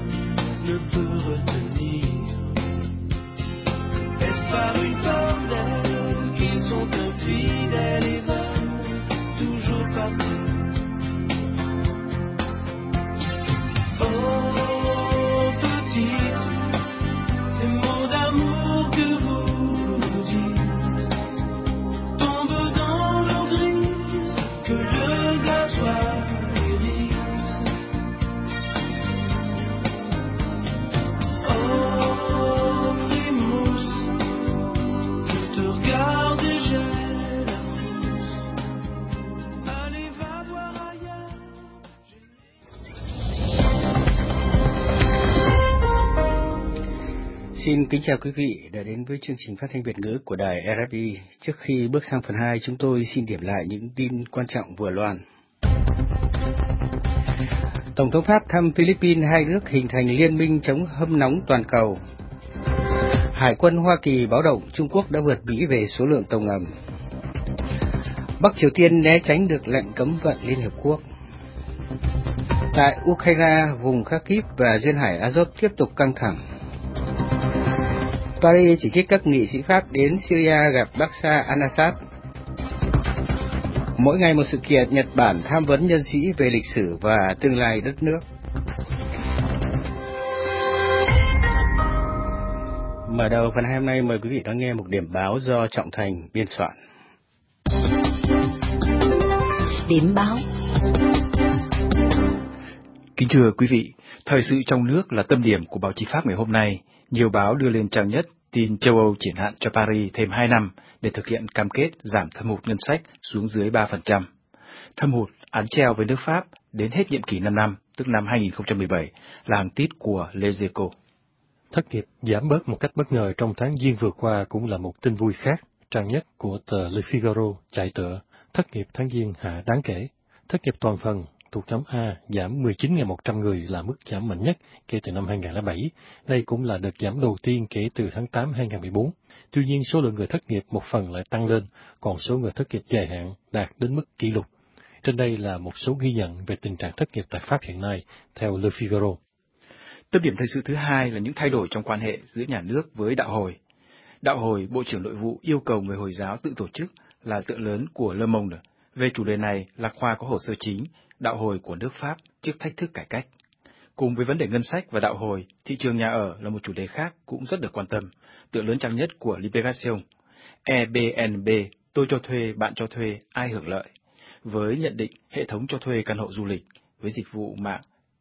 Xin kính chào quý vị đã đến với chương trình phát thanh Việt ngữ của đài rờ ép i. Trước khi bước sang phần hai, chúng tôi xin điểm lại những tin quan trọng vừa loan. Tổng thống Pháp thăm Philippines, hai nước hình thành liên minh chống hâm nóng toàn cầu. Hải quân Hoa Kỳ báo động Trung Quốc đã vượt Mỹ về số lượng tàu ngầm. Bắc Triều Tiên né tránh được lệnh cấm vận Liên Hợp Quốc. Tại Ukraine, vùng Kharkiv và duyên hải Azov tiếp tục căng thẳng. Paris chỉ trích các nghị sĩ Pháp đến Syria gặp Bashar al-Assad. Mỗi ngày một sự kiện, Nhật Bản tham vấn nhân sĩ về lịch sử và tương lai đất nước. Mở đầu phần hai hôm nay, mời quý vị đón nghe một điểm báo do Trọng Thành biên soạn. Điểm báo. Kính thưa quý vị, thời sự trong nước là tâm điểm của báo chí Pháp ngày hôm nay. Nhiều báo đưa lên trang nhất tin châu Âu triển hạn cho Paris thêm hai năm để thực hiện cam kết giảm thâm hụt ngân sách xuống dưới ba phần trăm. Thâm hụt án treo với nước Pháp đến hết nhiệm kỳ năm năm, tức năm hai nghìn không trăm mười bảy, là hàng tít của Les Echos. Thất nghiệp giảm bớt một cách bất ngờ trong tháng Giêng vừa qua cũng là một tin vui khác. Trang nhất của tờ Le Figaro chạy tựa thất nghiệp tháng Giêng hạ đáng kể. Thất nghiệp toàn phần thuộc nhóm A giảm mười chín nghìn một trăm người là mức giảm mạnh nhất kể từ năm hai nghìn không trăm lẻ bảy. Đây cũng là đợt giảm đầu tiên kể từ tháng tám năm hai nghìn không trăm mười bốn. Tuy nhiên, số lượng người thất nghiệp một phần lại tăng lên, còn số người thất nghiệp dài hạn đạt đến mức kỷ lục. Trên đây là một số ghi nhận về tình trạng thất nghiệp tại Pháp hiện nay, theo Le Figaro. Tâm điểm thời sự thứ hai là những thay đổi trong quan hệ giữa nhà nước với đạo hồi. Đạo hồi, Bộ trưởng Nội vụ yêu cầu người Hồi giáo tự tổ chức là tựa lớn của Le Monde. Về chủ đề này, Lạc Khoa có hồ sơ chính, đạo hồi của nước Pháp trước thách thức cải cách. Cùng với vấn đề ngân sách và đạo hồi, thị trường nhà ở là một chủ đề khác cũng rất được quan tâm, tựa lớn trang nhất của Libération. Airbnb, tôi cho thuê, bạn cho thuê, ai hưởng lợi? Với nhận định hệ thống cho thuê căn hộ du lịch, với dịch vụ mạng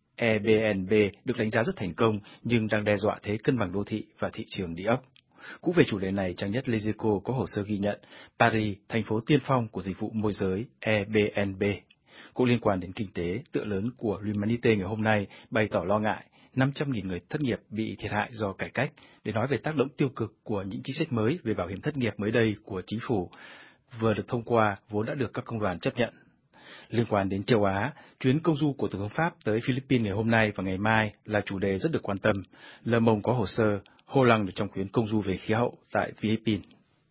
Airbnb được đánh giá rất thành công nhưng đang đe dọa thế cân bằng đô thị và thị trường địa ốc. Cũng về chủ đề này, trang nhất Les Echos có hồ sơ ghi nhận Paris, thành phố tiên phong của dịch vụ môi giới Airbnb. Cũng liên quan đến kinh tế, tựa lớn của L'Humanité ngày hôm nay bày tỏ lo ngại năm trăm nghìn người thất nghiệp bị thiệt hại do cải cách, để nói về tác động tiêu cực của những chính sách mới về bảo hiểm thất nghiệp mới đây của chính phủ vừa được thông qua, vốn đã được các công đoàn chấp nhận. Liên quan đến châu Á, chuyến công du của Tổng thống Pháp tới Philippines ngày hôm nay và ngày mai là chủ đề rất được quan tâm. Le Monde có hồ sơ Hollande trong chuyến công du về khí hậu tại Philippines.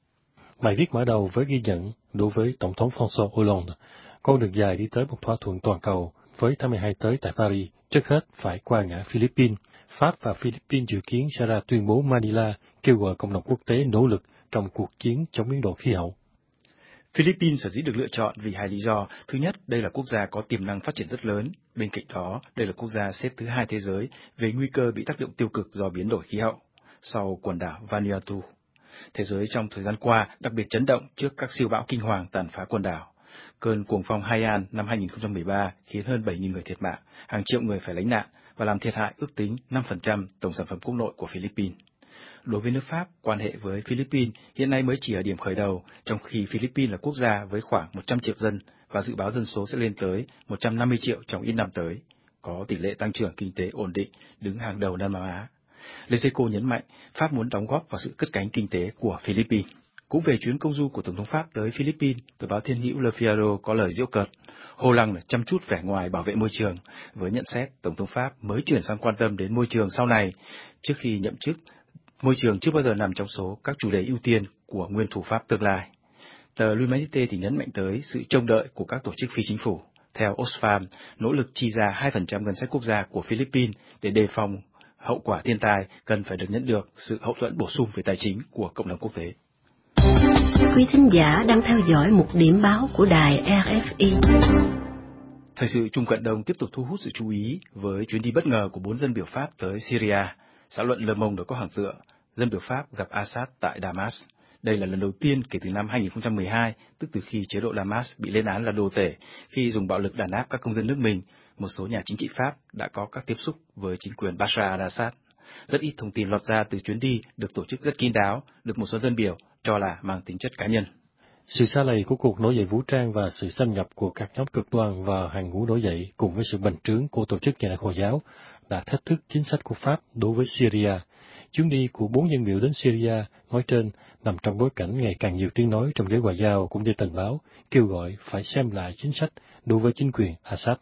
Bài viết mở đầu với ghi nhận đối với Tổng thống François Hollande, con đường dài đi tới một thỏa thuận toàn cầu với tháng mười hai tới tại Paris, trước hết phải qua ngã Philippines. Pháp và Philippines dự kiến sẽ ra tuyên bố Manila kêu gọi cộng đồng quốc tế nỗ lực trong cuộc chiến chống biến đổi khí hậu. Philippines sở dĩ được lựa chọn vì hai lý do. Thứ nhất, đây là quốc gia có tiềm năng phát triển rất lớn. Bên cạnh đó, đây là quốc gia xếp thứ hai thế giới về nguy cơ bị tác động tiêu cực do biến đổi khí hậu, sau quần đảo Vanuatu. Thế giới trong thời gian qua đặc biệt chấn động trước các siêu bão kinh hoàng tàn phá quần đảo. Cơn cuồng phong Haiyan năm hai nghìn không trăm mười ba khiến hơn bảy nghìn người thiệt mạng, hàng triệu người phải lánh nạn và làm thiệt hại ước tính năm phần trăm tổng sản phẩm quốc nội của Philippines. Đối với nước Pháp, quan hệ với Philippines hiện nay mới chỉ ở điểm khởi đầu, trong khi Philippines là quốc gia với khoảng một trăm triệu dân và dự báo dân số sẽ lên tới một trăm năm mươi triệu trong ít năm tới, có tỷ lệ tăng trưởng kinh tế ổn định, đứng hàng đầu Nam Á. Les Echos nhấn mạnh Pháp muốn đóng góp vào sự cất cánh kinh tế của Philippines. Cũng về chuyến công du của Tổng thống Pháp tới Philippines, tờ báo Thiên hữu Le Figaro có lời giễu cợt. Hollande chăm chút vẻ ngoài bảo vệ môi trường, với nhận xét Tổng thống Pháp mới chuyển sang quan tâm đến môi trường sau này. Trước khi nhậm chức, môi trường chưa bao giờ nằm trong số các chủ đề ưu tiên của nguyên thủ Pháp tương lai. Tờ L'Humanité thì nhấn mạnh tới sự trông đợi của các tổ chức phi chính phủ. Theo Oxfam, nỗ lực chi ra hai phần trăm ngân sách quốc gia của Philippines để đề phòng hậu quả thiên tai cần phải được nhận được sự hậu thuẫn bổ sung về tài chính của cộng đồng quốc tế. Quý thính giả đang theo dõi một điểm báo của đài rờ ép i. Thời sự Trung Cận Đông tiếp tục thu hút sự chú ý với chuyến đi bất ngờ của bốn dân biểu Pháp tới Syria. Xã luận Le Monde đã có hàng tựa dân biểu Pháp gặp Assad tại Damas. Đây là lần đầu tiên kể từ năm hai nghìn không trăm mười hai, tức từ khi chế độ Damas bị lên án là đồ tể khi dùng bạo lực đàn áp các công dân nước mình. Một số nhà chính trị Pháp đã có các tiếp xúc với chính quyền Bashar al-Assad. Rất ít thông tin lọt ra từ chuyến đi được tổ chức rất kín đáo, được một số dân biểu cho là mang tính chất cá nhân. Sự xa lầy của cuộc nổi dậy vũ trang và sự xâm nhập của các nhóm cực đoan vào hàng ngũ nổi dậy cùng với sự bành trướng của tổ chức nhà nước Hồi giáo đã thách thức chính sách của Pháp đối với Syria. Chuyến đi của bốn dân biểu đến Syria nói trên nằm trong bối cảnh ngày càng nhiều tiếng nói trong giới ngoại giao cũng như tình báo kêu gọi phải xem lại chính sách đối với chính quyền Assad.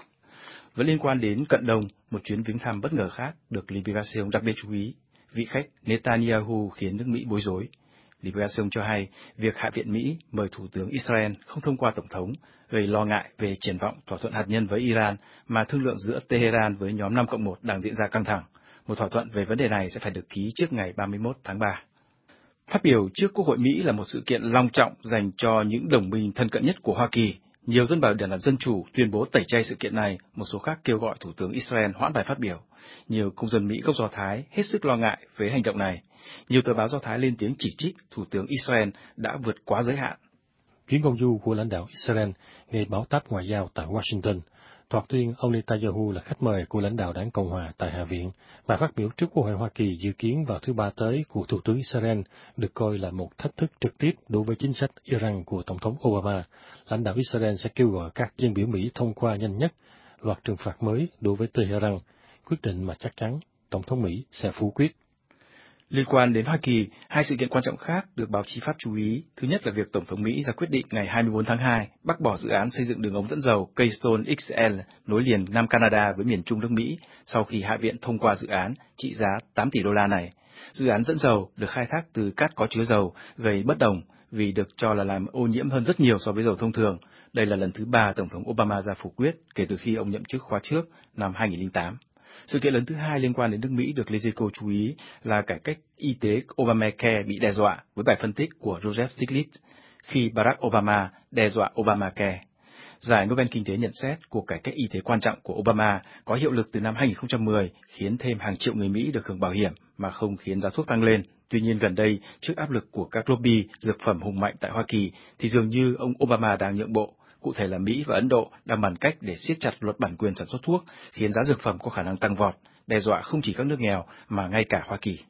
Vẫn liên quan đến Cận Đông, một chuyến viếng thăm bất ngờ khác được Libération đặc biệt chú ý. Vị khách Netanyahu khiến nước Mỹ bối rối. Libération cho hay việc Hạ viện Mỹ mời Thủ tướng Israel không thông qua Tổng thống gây lo ngại về triển vọng thỏa thuận hạt nhân với Iran mà thương lượng giữa Tehran với nhóm năm cộng một đang diễn ra căng thẳng. Một thỏa thuận về vấn đề này sẽ phải được ký trước ngày ba mươi mốt tháng ba. Phát biểu trước Quốc hội Mỹ là một sự kiện long trọng dành cho những đồng minh thân cận nhất của Hoa Kỳ. Nhiều dân bảo đảng Dân Chủ tuyên bố tẩy chay sự kiện này, một số khác kêu gọi Thủ tướng Israel hoãn bài phát biểu. Nhiều công dân Mỹ gốc Do Thái hết sức lo ngại về hành động này. Nhiều tờ báo Do Thái lên tiếng chỉ trích Thủ tướng Israel đã vượt quá giới hạn. Chuyến công du của lãnh đạo Israel gây báo táp ngoại giao tại Washington. Thoạt tuyên ông Netanyahu là khách mời của lãnh đạo đảng Cộng hòa tại Hạ viện. Bài phát biểu trước Quốc hội Hoa Kỳ dự kiến vào thứ Ba tới của Thủ tướng Israel được coi là một thách thức trực tiếp đối với chính sách Iran của Tổng thống Obama. Lãnh đạo Israel sẽ kêu gọi các dân biểu Mỹ thông qua nhanh nhất loạt trừng phạt mới đối với Tehran, quyết định mà chắc chắn Tổng thống Mỹ sẽ phủ quyết. Liên quan đến Hoa Kỳ, hai sự kiện quan trọng khác được báo chí Pháp chú ý. Thứ nhất là việc Tổng thống Mỹ ra quyết định ngày hai mươi tư tháng hai bác bỏ dự án xây dựng đường ống dẫn dầu Keystone ích lờ nối liền Nam Canada với miền Trung nước Mỹ sau khi Hạ viện thông qua dự án trị giá tám tỷ đô la này. Dự án dẫn dầu được khai thác từ cát có chứa dầu, gây bất đồng vì được cho là làm ô nhiễm hơn rất nhiều so với dầu thông thường. Đây là lần thứ ba Tổng thống Obama ra phủ quyết kể từ khi ông nhậm chức khóa trước năm hai nghìn không trăm lẻ tám. Sự kiện lớn thứ hai liên quan đến nước Mỹ được Politico chú ý là cải cách y tế Obamacare bị đe dọa với bài phân tích của Joseph Stiglitz khi Barack Obama đe dọa Obamacare. Giải Nobel Kinh tế nhận xét cuộc cải cách y tế quan trọng của Obama có hiệu lực từ năm hai nghìn không trăm mười, khiến thêm hàng triệu người Mỹ được hưởng bảo hiểm mà không khiến giá thuốc tăng lên. Tuy nhiên gần đây, trước áp lực của các lobby dược phẩm hùng mạnh tại Hoa Kỳ, thì dường như ông Obama đang nhượng bộ. Cụ thể là Mỹ và Ấn Độ đang bàn cách để siết chặt luật bản quyền sản xuất thuốc, khiến giá dược phẩm có khả năng tăng vọt, đe dọa không chỉ các nước nghèo mà ngay cả Hoa Kỳ.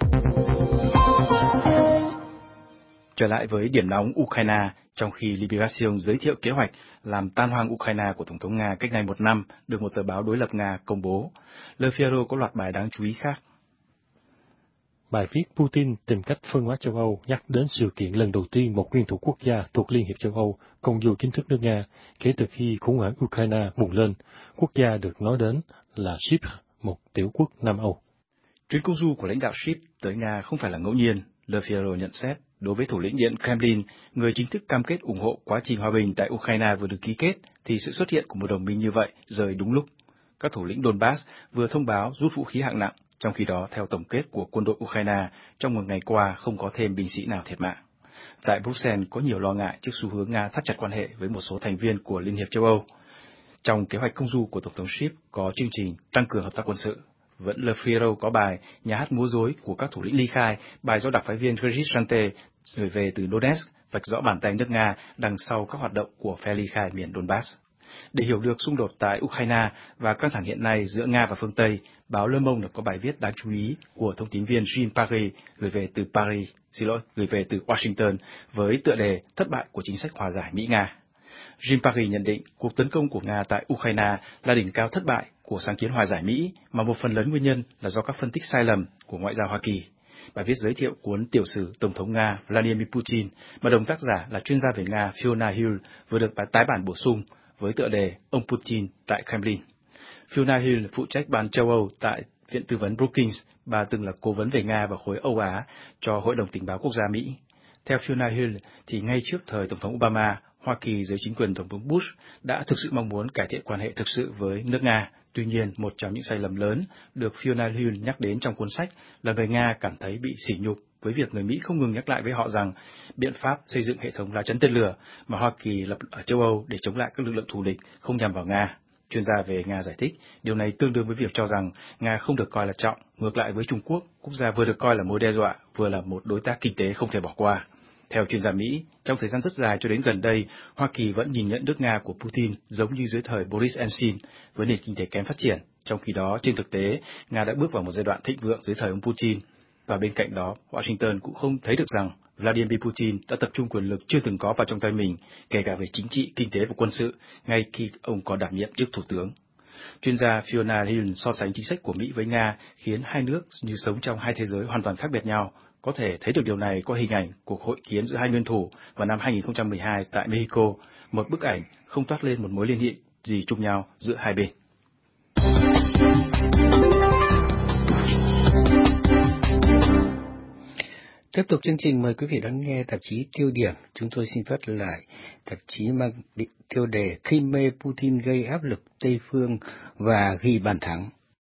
Trở lại với điểm nóng Ukraine, trong khi Libération giới thiệu kế hoạch làm tan hoang Ukraine của Tổng thống Nga cách nay một năm được một tờ báo đối lập Nga công bố, Le Figaro có loạt bài đáng chú ý khác. Bài viết Putin tìm cách phân hóa châu Âu nhắc đến sự kiện lần đầu tiên một nguyên thủ quốc gia thuộc Liên hiệp châu Âu công du chính thức nước Nga kể từ khi khủng hoảng Ukraine bùng lên. Quốc gia được nói đến là Chypre, một tiểu quốc Nam Âu. Chuyến công du của lãnh đạo Chypre tới Nga không phải là ngẫu nhiên, Le Figaro nhận xét. Đối với thủ lĩnh Điện Kremlin, người chính thức cam kết ủng hộ quá trình hòa bình tại Ukraine vừa được ký kết, thì sự xuất hiện của một đồng minh như vậy rời đúng lúc. Các thủ lĩnh Donbass vừa thông báo rút vũ khí hạng nặng, trong khi đó, theo tổng kết của quân đội Ukraine, trong một ngày qua không có thêm binh sĩ nào thiệt mạng. Tại Bruxelles có nhiều lo ngại trước xu hướng Nga thắt chặt quan hệ với một số thành viên của Liên hiệp châu Âu. Trong kế hoạch công du của Tổng thống Chypre có chương trình tăng cường hợp tác quân sự. Vẫn Le Figaro có bài Nhà hát múa rối của các thủ lĩnh ly khai, bài do đặc phái viên Regis Rante gửi về từ Donetsk, vạch rõ bàn tay nước Nga đằng sau các hoạt động của phe ly khai miền Donbass. Để hiểu được xung đột tại Ukraine và căng thẳng hiện nay giữa Nga và phương Tây, báo Le Monde có bài viết đáng chú ý của thông tín viên Jean Paris gửi về từ Paris, xin lỗi, gửi về từ Washington với tựa đề Thất bại của chính sách hòa giải Mỹ-Nga. Jean Paris nhận định cuộc tấn công của Nga tại Ukraine là đỉnh cao thất bại của sáng kiến hòa giải Mỹ, mà một phần lớn nguyên nhân là do các phân tích sai lầm của ngoại giao Hoa Kỳ. Bài viết giới thiệu cuốn tiểu sử Tổng thống Nga Vladimir Putin mà đồng tác giả là chuyên gia về Nga Fiona Hill vừa được tái bản bổ sung với tựa đề Ông Putin tại Kremlin. Fiona Hill phụ trách ban châu Âu tại Viện Tư vấn Brookings, bà từng là cố vấn về Nga và khối Âu Á cho Hội đồng Tình báo Quốc gia Mỹ. Theo Fiona Hill, thì ngay trước thời Tổng thống Obama, Hoa Kỳ dưới chính quyền Tổng thống Bush đã thực sự mong muốn cải thiện quan hệ thực sự với nước Nga. Tuy nhiên, một trong những sai lầm lớn được Fiona Hill nhắc đến trong cuốn sách là người Nga cảm thấy bị sỉ nhục với việc người Mỹ không ngừng nhắc lại với họ rằng biện pháp xây dựng hệ thống lá chắn tên lửa mà Hoa Kỳ lập ở châu Âu để chống lại các lực lượng thù địch không nhằm vào Nga. Chuyên gia về Nga giải thích, điều này tương đương với việc cho rằng Nga không được coi là trọng, ngược lại với Trung Quốc, quốc gia vừa được coi là mối đe dọa, vừa là một đối tác kinh tế không thể bỏ qua. Theo chuyên gia Mỹ, trong thời gian rất dài cho đến gần đây, Hoa Kỳ vẫn nhìn nhận nước Nga của Putin giống như dưới thời Boris Yeltsin, với nền kinh tế kém phát triển. Trong khi đó, trên thực tế, Nga đã bước vào một giai đoạn thịnh vượng dưới thời ông Putin. Và bên cạnh đó, Washington cũng không thấy được rằng Vladimir Putin đã tập trung quyền lực chưa từng có vào trong tay mình, kể cả về chính trị, kinh tế và quân sự, ngay khi ông còn đảm nhiệm chức thủ tướng. Chuyên gia Fiona Hill so sánh chính sách của Mỹ với Nga khiến hai nước như sống trong hai thế giới hoàn toàn khác biệt nhau. Có thể thấy được điều này qua hình ảnh cuộc hội kiến giữa hai nguyên thủ vào năm hai nghìn không trăm mười hai tại Mexico, một bức ảnh không toát lên một mối liên hệ gì chung nhau giữa hai bên. Tiếp tục chương trình, mời quý vị đón nghe tạp chí Tiêu điểm. Chúng tôi xin phát lại tạp chí mang tiêu đề Crimea, Putin gây áp lực Tây phương và ghi bàn thắng.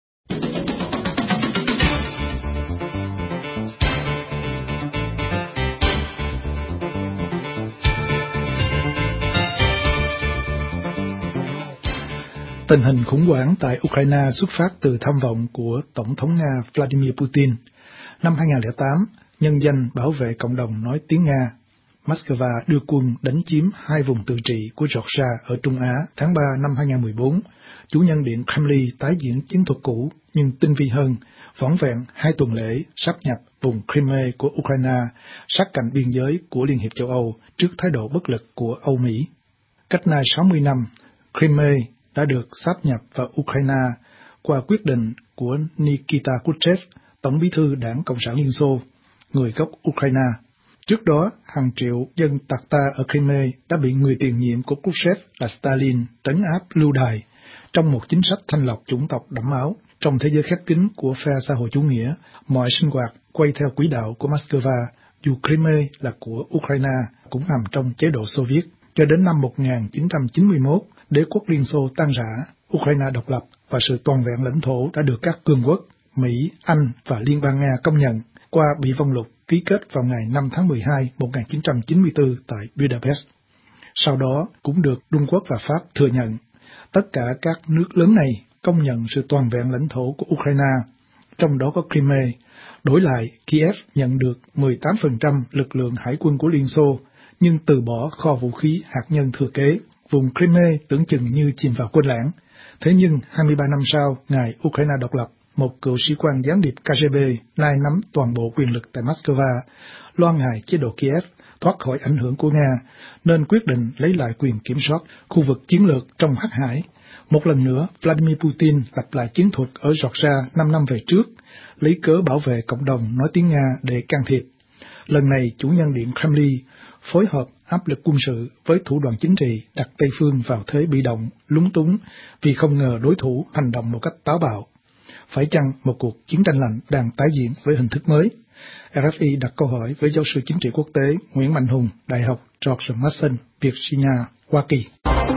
Tình hình khủng hoảng tại Ukraine xuất phát từ tham vọng của Tổng thống Nga Vladimir Putin. Năm hai nghìn không trăm lẻ tám, nhân danh bảo vệ cộng đồng nói tiếng Nga, Moscow đưa quân đánh chiếm hai vùng tự trị của Georgia ở Trung Á tháng ba năm hai nghìn không trăm mười bốn. Chủ nhân điện Kremlin tái diễn chiến thuật cũ nhưng tinh vi hơn, vỏn vẹn hai tuần lễ sáp nhập vùng Crimea của Ukraine sát cạnh biên giới của Liên hiệp châu Âu trước thái độ bất lực của Âu Mỹ. Cách nay sáu mươi năm, Crimea đã được sáp nhập vào Ukraine qua quyết định của Nikita Khrushchev, Tổng bí thư Đảng Cộng sản Liên Xô, người gốc Ukraine. Trước đó, hàng triệu dân Tatar ở Crimea đã bị người tiền nhiệm của Khrushchev là Stalin trấn áp lưu đày trong một chính sách thanh lọc chủng tộc đẫm máu. Trong thế giới khép kín của phe xã hội chủ nghĩa, mọi sinh hoạt quay theo quỹ đạo của Moscow, dù Crimea là của Ukraine cũng nằm trong chế độ Xô Viết. Cho đến năm một nghìn chín trăm chín mươi mốt, đế quốc Liên Xô tan rã, Ukraine độc lập và sự toàn vẹn lãnh thổ đã được các cường quốc Mỹ, Anh và Liên bang Nga công nhận qua Bị vong luật ký kết vào ngày năm tháng mười hai năm một nghìn chín trăm chín mươi tư tại Budapest. Sau đó cũng được Trung Quốc và Pháp thừa nhận. Tất cả các nước lớn này công nhận sự toàn vẹn lãnh thổ của Ukraine, trong đó có Crimea. Đổi lại, Kiev nhận được mười tám phần trăm lực lượng hải quân của Liên Xô, nhưng từ bỏ kho vũ khí hạt nhân thừa kế. Vùng Crimea tưởng chừng như chìm vào quên lãng. Thế nhưng, hai mươi ba năm sau, ngày Ukraine độc lập, một cựu sĩ quan gián điệp K G B nay nắm toàn bộ quyền lực tại Moscow, lo ngại chế độ Kiev thoát khỏi ảnh hưởng của Nga, nên quyết định lấy lại quyền kiểm soát khu vực chiến lược trong Hắc Hải. Một lần nữa, Vladimir Putin lặp lại chiến thuật ở Georgia năm năm về trước, lấy cớ bảo vệ cộng đồng nói tiếng Nga để can thiệp. Lần này, chủ nhân điện Kremlin phối hợp áp lực quân sự với thủ đoạn chính trị đặt Tây phương vào thế bị động, lúng túng vì không ngờ đối thủ hành động một cách táo bạo. Phải chăng một cuộc chiến tranh lạnh đang tái diễn với hình thức mới? rờ ép i đặt câu hỏi với giáo sư chính trị quốc tế Nguyễn Mạnh Hùng, Đại học George Mason, Virginia, Hoa Kỳ.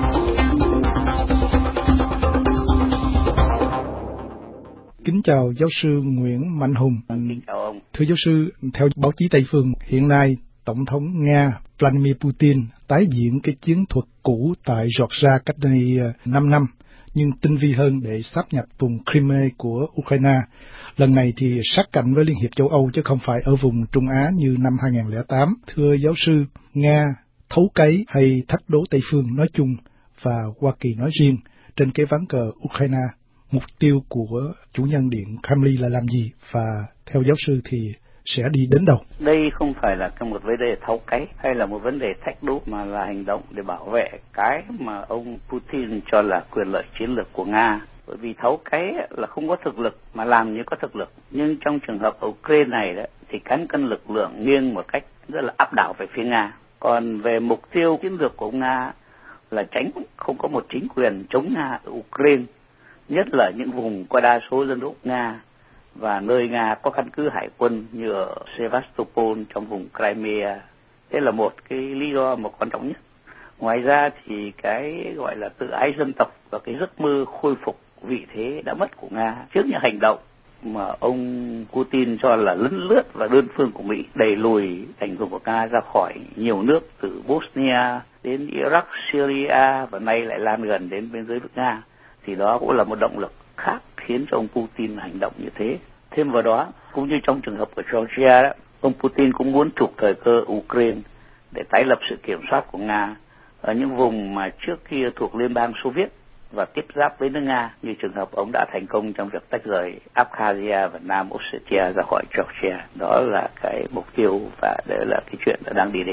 Kính chào giáo sư Nguyễn Mạnh Hùng. Kính chào ông. Thưa giáo sư, theo báo chí Tây phương, hiện nay Tổng thống Nga Vladimir Putin tái diễn cái chiến thuật cũ tại Georgia cách đây năm năm, nhưng tinh vi hơn để sáp nhập vùng Crimea của Ukraine. Lần này thì sát cạnh với Liên hiệp châu Âu chứ không phải ở vùng Trung Á như năm hai nghìn không trăm lẻ tám. Thưa giáo sư, Nga thấu cấy hay thách đố Tây phương nói chung và Hoa Kỳ nói riêng trên cái ván cờ Ukraine, mục tiêu của chủ nhân điện Kremlin là làm gì và theo giáo sư thì sẽ đi đến đâu? Đây không phải là một vấn đề thấu cấy hay là một vấn đề thách đố, mà là hành động để bảo vệ cái mà ông Putin cho là quyền lợi chiến lược của Nga. Bởi vì thấu cấy là không có thực lực mà làm như có thực lực. Nhưng trong trường hợp Ukraine này đó, thì cán cân lực lượng nghiêng một cách rất là áp đảo về phía Nga. Còn về mục tiêu chiến lược của Nga là tránh không có một chính quyền chống Nga ở Ukraine, nhất là những vùng có đa số dân gốc Nga và nơi Nga có căn cứ hải quân như ở Sevastopol trong vùng Crimea. Đây là một cái lý do mà quan trọng nhất. Ngoài ra thì cái gọi là tự ái dân tộc và cái giấc mơ khôi phục vị thế đã mất của Nga trước những hành động mà ông Putin cho là lấn lướt và đơn phương của Mỹ đẩy lùi ảnh hưởng của Nga ra khỏi nhiều nước từ Bosnia đến Iraq, Syria và nay lại lan gần đến biên giới với Nga. Thì đó cũng là một động lực khác khiến cho ông Putin hành động như thế. Thêm vào đó, cũng như trong trường hợp của Georgia đó, ông Putin cũng muốn trục thời cơ Ukraine để tái lập sự kiểm soát của Nga ở những vùng mà trước kia thuộc Liên bang Xô Viết và tiếp giáp với nước Nga, như trường hợp ông đã thành công trong việc tách rời Abkhazia và Nam Ossetia ra khỏi Georgia. Đó là cái mục tiêu và đó là cái chuyện đã đang đi đến.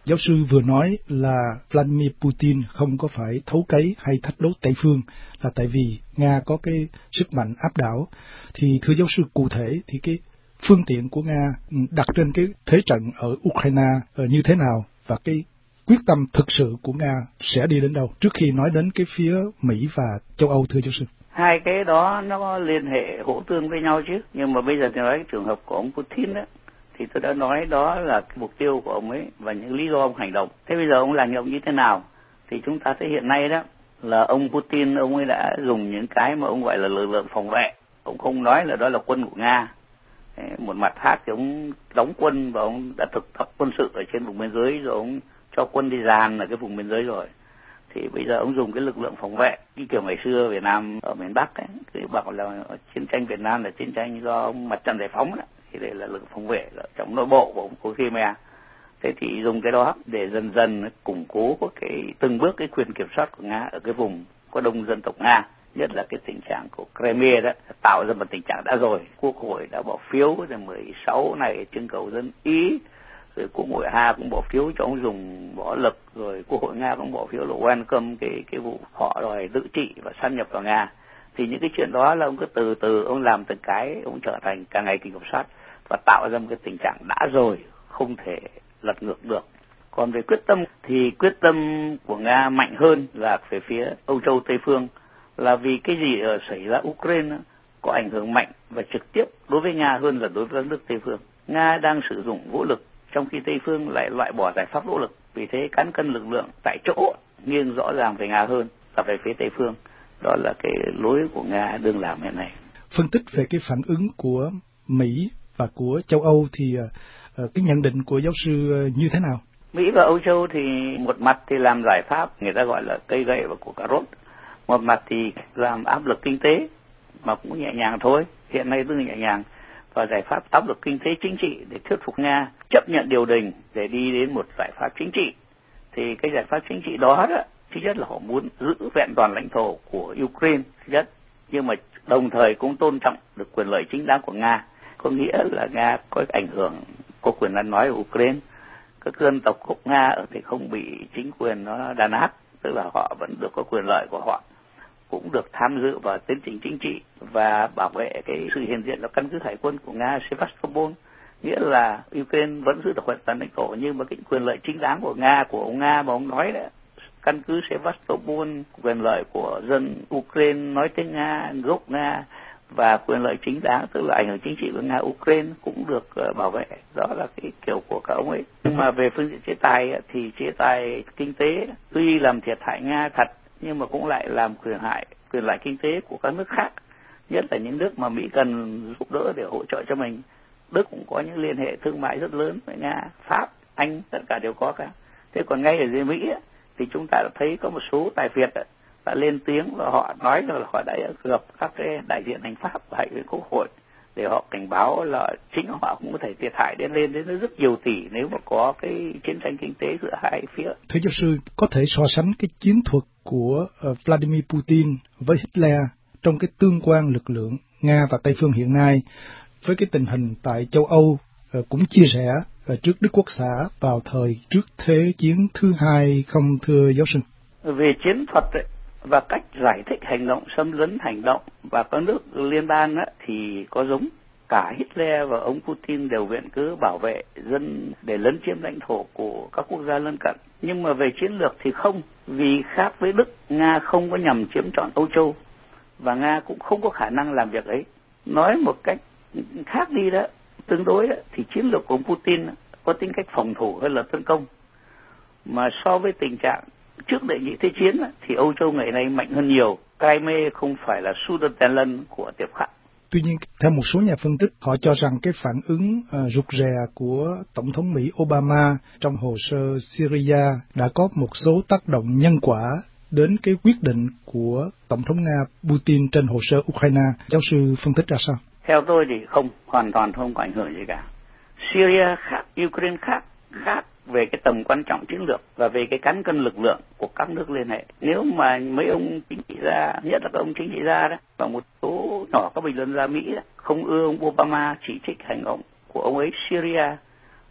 Giáo sư vừa nói là Vladimir Putin không có phải thấu cấy hay thách đố Tây phương là tại vì Nga có cái sức mạnh áp đảo. Thì thưa giáo sư, cụ thể thì cái phương tiện của Nga đặt trên cái thế trận ở Ukraine như thế nào, và cái quyết tâm thực sự của Nga sẽ đi đến đâu trước khi nói đến cái phía Mỹ và châu Âu, thưa giáo sư? Hai cái đó nó có liên hệ hỗ tương với nhau chứ. Nhưng mà bây giờ thì nói cái trường hợp của ông Putin đó, thì tôi đã nói đó là cái mục tiêu của ông ấy và những lý do ông hành động. Thế bây giờ ông làm như thế nào? Thì chúng ta thấy hiện nay đó là ông Putin, ông ấy đã dùng những cái mà ông gọi là lực lượng phòng vệ. Ông không nói là đó là quân của Nga. Một mặt khác thì ông đóng quân và ông đã thực tập quân sự ở trên vùng biên giới, rồi ông cho quân đi dàn ở cái vùng biên giới rồi. Thì bây giờ ông dùng cái lực lượng phòng vệ, như kiểu ngày xưa Việt Nam ở miền Bắc ấy, cái bảo là chiến tranh Việt Nam là chiến tranh do mặt trận giải phóng ấy. Thì đây là lực lượng phòng vệ trong nội bộ của ông khối Crimea. Thế thì dùng cái đó để dần dần củng cố cái từng bước cái quyền kiểm soát của Nga ở cái vùng có đông dân tộc Nga, nhất là cái tình trạng của Crimea đó, tạo ra một tình trạng đã rồi. Quốc hội đã bỏ phiếu rồi mười sáu này trưng cầu dân Ý, rồi Quốc hội Nga cũng bỏ phiếu cho ông dùng võ lực, rồi Quốc hội Nga cũng bỏ phiếu là welcome cái cái vụ họ đòi tự trị và xâm nhập vào Nga. Thì những cái chuyện đó là ông cứ từ từ ông làm từng cái, ông trở thành càng ngày càng kiểm soát và tạo ra một cái tình trạng đã rồi không thể lật ngược được. Còn về quyết tâm thì quyết tâm của Nga mạnh hơn là về phía Âu Châu Tây phương, là vì cái gì ở xảy ra Ukraine có ảnh hưởng mạnh và trực tiếp đối với Nga hơn là đối với các nước Tây phương. Nga đang sử dụng vũ lực trong khi Tây phương lại loại bỏ giải pháp vũ lực, vì thế cán cân lực lượng tại chỗ nghiêng rõ ràng về Nga hơn là về phía Tây phương. Đó là cái lối của Nga đương làm hiện nay. Phân tích về cái phản ứng của Mỹ và của châu Âu thì uh, cái nhận định của giáo sư uh, như thế nào? Mỹ và Âu Châu thì một mặt thì làm giải pháp người ta gọi là cây gậy và củ cà rốt, một mặt thì làm áp lực kinh tế mà cũng nhẹ nhàng thôi, hiện nay tương nhẹ nhàng, và giải pháp áp lực kinh tế chính trị để thuyết phục Nga chấp nhận điều đình để đi đến một giải pháp chính trị. Thì cái giải pháp chính trị đó đó, thứ nhất là họ muốn giữ vẹn toàn lãnh thổ của Ukraine thứ nhất, nhưng mà đồng thời cũng tôn trọng được quyền lợi chính đáng của Nga, có nghĩa là Nga có ảnh hưởng, có quyền ăn nói ở Ukraine, các dân tộc gốc Nga thì không bị chính quyền nó đàn áp, tức là họ vẫn được có quyền lợi của họ, cũng được tham dự vào tiến trình chính trị và bảo vệ cái sự hiện diện của căn cứ hải quân của Nga Sevastopol, nghĩa là Ukraine vẫn giữ được hoàn toàn lãnh thổ, nhưng mà cái quyền lợi chính đáng của Nga, của ông Nga mà ông nói đấy, căn cứ Sevastopol, quyền lợi của dân Ukraine nói tiếng Nga, gốc Nga, và quyền lợi chính đáng tức là ảnh hưởng chính trị của Nga Ukraine cũng được uh, bảo vệ. Đó là cái kiểu của các ông ấy. Nhưng mà về phương diện chế tài thì chế tài kinh tế tuy làm thiệt hại Nga thật, nhưng mà cũng lại làm quyền hại quyền lợi kinh tế của các nước khác, nhất là những nước mà Mỹ cần giúp đỡ để hỗ trợ cho mình. Đức cũng có những liên hệ thương mại rất lớn với Nga, Pháp, Anh tất cả đều có cả. Thế còn ngay ở dưới Mỹ thì chúng ta đã thấy có một số tài Việt đã lên tiếng và họ nói là họ đã gặp các cái đại diện hành pháp và đại diện quốc hội để họ cảnh báo là chính họ cũng có thể thiệt hại đến lên đến rất nhiều tỷ nếu mà có cái chiến tranh kinh tế giữa hai phía. Thưa giáo sư, có thể so sánh cái chiến thuật của Vladimir Putin với Hitler trong cái tương quan lực lượng Nga và Tây phương hiện nay với cái tình hình tại châu Âu cũng chia sẻ trước Đức Quốc xã vào thời trước Thế chiến thứ hai không, thưa giáo sư? Về chiến thuật ấy, và cách giải thích hành động xâm lấn hành động và các nước liên bang ấy, thì có giống. Cả Hitler và ông Putin đều viện cớ bảo vệ dân để lấn chiếm lãnh thổ của các quốc gia lân cận. Nhưng mà về chiến lược thì không, vì khác với Đức, Nga không có nhằm chiếm trọn Âu Châu và Nga cũng không có khả năng làm việc ấy. Nói một cách khác đi đó, tương đối đó, thì chiến lược của ông Putin có tính cách phòng thủ hơn là tấn công. Mà so với tình trạng trước đệ nhị thế chiến thì Âu Châu ngày nay mạnh hơn nhiều. Crimea không phải là Sudetenland của Tiệp Khắc. Tuy nhiên, theo một số nhà phân tích, họ cho rằng cái phản ứng uh, rụt rè của Tổng thống Mỹ Obama trong hồ sơ Syria đã có một số tác động nhân quả đến cái quyết định của Tổng thống Nga Putin trên hồ sơ Ukraine. Giáo sư phân tích ra sao? Theo tôi thì không, hoàn toàn không có ảnh hưởng gì cả. Syria khác, Ukraine khác, khác về cái tầm quan trọng chiến lược và về cái cán cân lực lượng của các nước liên hệ. Nếu mà mấy ông chính trị gia, nhất là các ông chính trị gia đó, và một số nhỏ các bình luận gia Mỹ đó, không ưa ông Obama chỉ trích hành động của ông ấy Syria